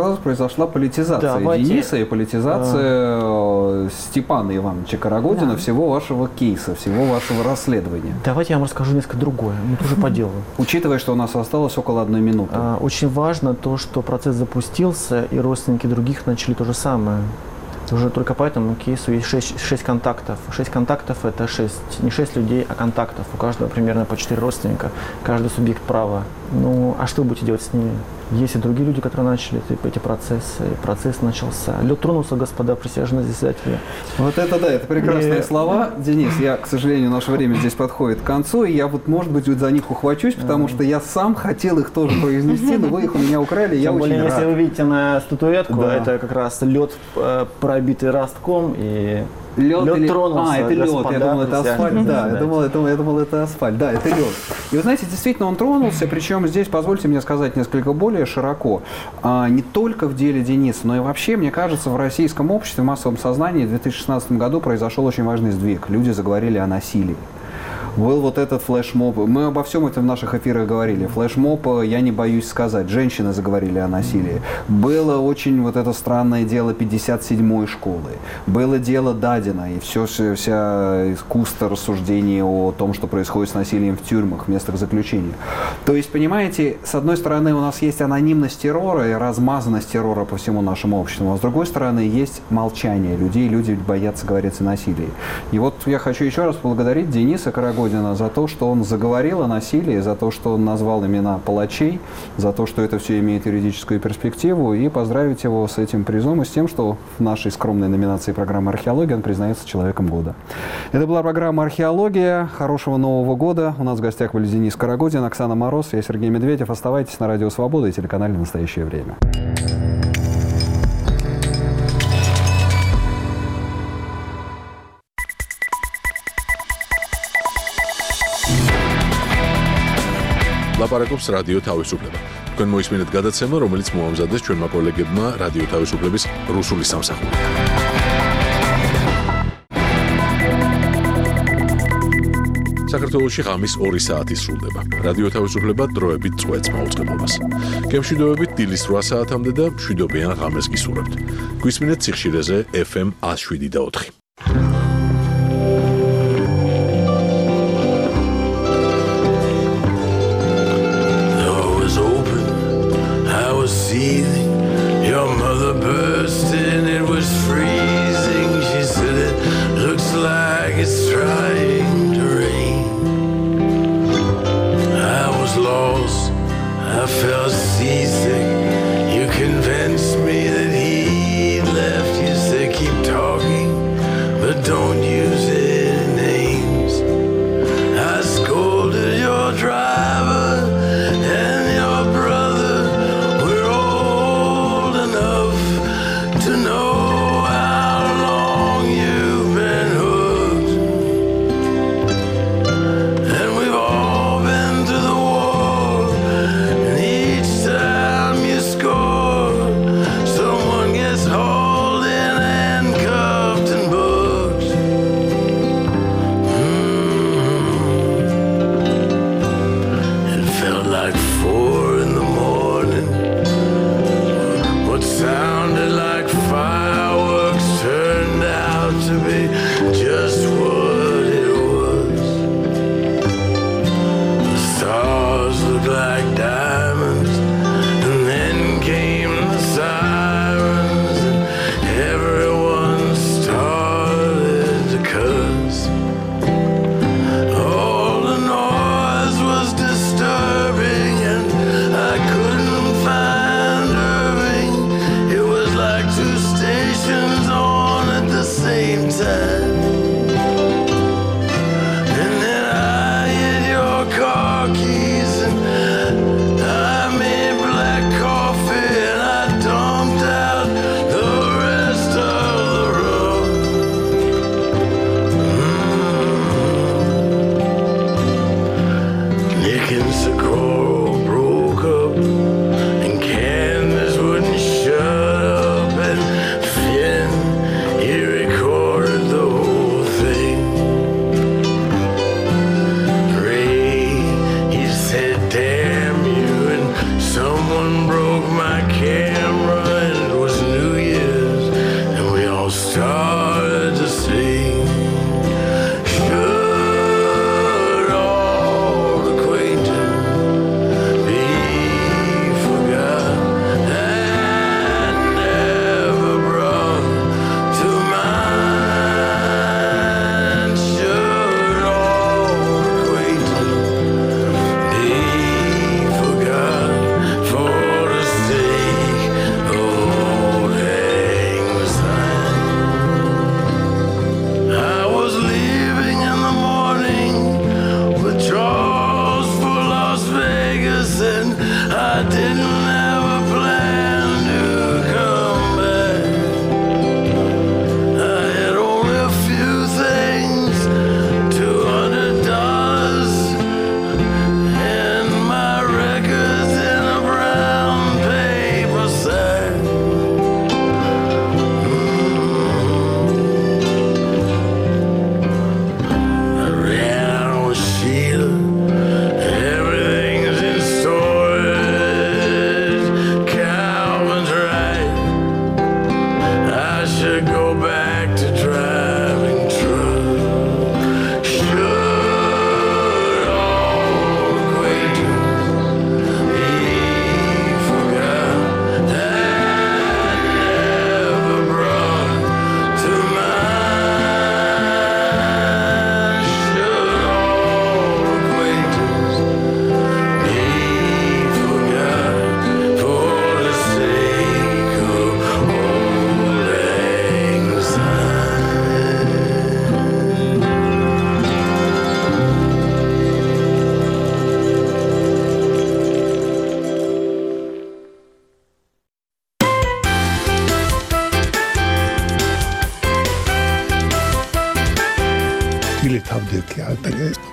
политизация Дениса и политизация Степана Ивановича Карагодина, всего вашего кейса, всего вашего расследования. Давайте я вам расскажу несколько другое, но тоже по делу. Учитывая, что у нас осталось около 1 минуты. Очень важно то, что процесс запустился, и родственники других начали то же самое. Уже только по этому кейсу есть 6 контактов. 6 контактов – это не 6 людей, а контактов. У каждого примерно по 4 родственника, каждый субъект права. А что вы будете делать с ними? Есть и другие люди, которые начали эти процессы. Процесс начался. Лед тронулся, господа присяжные заседатели. Это прекрасные слова. Денис, к сожалению, наше время здесь подходит к концу, и я может быть, за них ухвачусь, потому что я сам хотел их тоже произнести, но вы их у меня украли, я очень рад. Если вы видите на статуэтку, это как раз лед, пробитый ростком, и лед тронулся. Это лед, я думал, это асфальт. Да, я думал, это асфальт. Да, это лед. И вы знаете, действительно, он тронулся, причем здесь, позвольте мне сказать несколько более широко, не только в деле Дениса, но и вообще, мне кажется, в российском обществе, в массовом сознании в 2016 году произошел очень важный сдвиг. Люди заговорили о насилии. Был этот флешмоб. Мы обо всем этом в наших эфирах говорили. Флешмоб, я не боюсь сказать. Женщины заговорили о насилии. Было очень это странное дело 57-й школы. Было дело Дадина и вся искусство рассуждений о том, что происходит с насилием в тюрьмах, в местах заключения. То есть, понимаете, с одной стороны у нас есть анонимность террора и размазанность террора по всему нашему обществу, а с другой стороны есть молчание людей, люди боятся говорить о насилии. И я хочу еще раз поблагодарить Дениса Карагодина за то, что он заговорил о насилии, за то, что он назвал имена палачей, за то, что это все имеет юридическую перспективу, и поздравить его с этим призом и с тем, что в нашей скромной номинации программы «Археология» он признается человеком года. Это была программа «Археология». Хорошего Нового года. У нас в гостях были Денис Карагодин, Оксана Мороз, я Сергей Медведев. Оставайтесь на Радио Свобода и телеканале «Настоящее время». ლაპარაკობს რადიო თავისუფლება. თქვენ მოისმინეთ გადაცემა, რომელიც მოამზადეს ჩვენმა კოლეგებმა რადიო თავისუფლების რუსული სამსახურიდან. საქართველოში ღამის 2 საათი სრულდება. რადიო თავისუფლება დროებით წვეთს მაუწყებლობას. გემშვიდობებით დილის 8 საათამდე და მშვიდობიან ღამეს გისურვებთ. გვისმინეთ სიხშირეზე FM 107.4. Your mother burst in, it was freezing. She said it looks like it's trying to rain. I was lost, I felt seasick. You convinced me that he'd left. You said keep talking,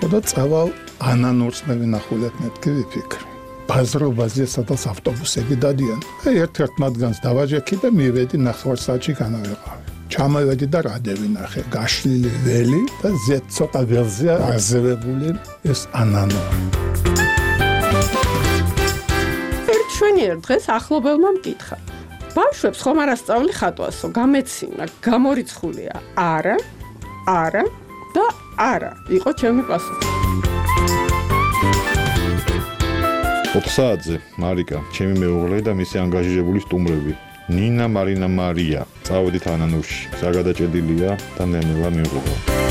და წავალ ანანურს მე ვინახულებ მეთქი ვიფიქრე. ბაზრობაზე სადაც ავტობუსები დადიან. ერთ-ერთ მათგანს დავაჯექი და მივედი ნახევარსაათში განავეყავი. ჩამოვედი და რა დავინახე? გაშლილი ველი და ცოტა ველზე აზევებული ეს ანანო. ჩვენიერ დღეს ახლობელმა მკითხა. ბავშვებს ხომ არ ასწავლი ხატვასო, გამეცინა, გამორიცხულია. არა და არა. იყო ჩემი პასუხი. 4 საათზე მარიკა, ჩემი მეუღლე და მისი ანგაჟირებული სტუმრები. ნინა, მარინა, მარია. წავედით ანანურში. საგადაჭედილია და ნელა მიუღებო.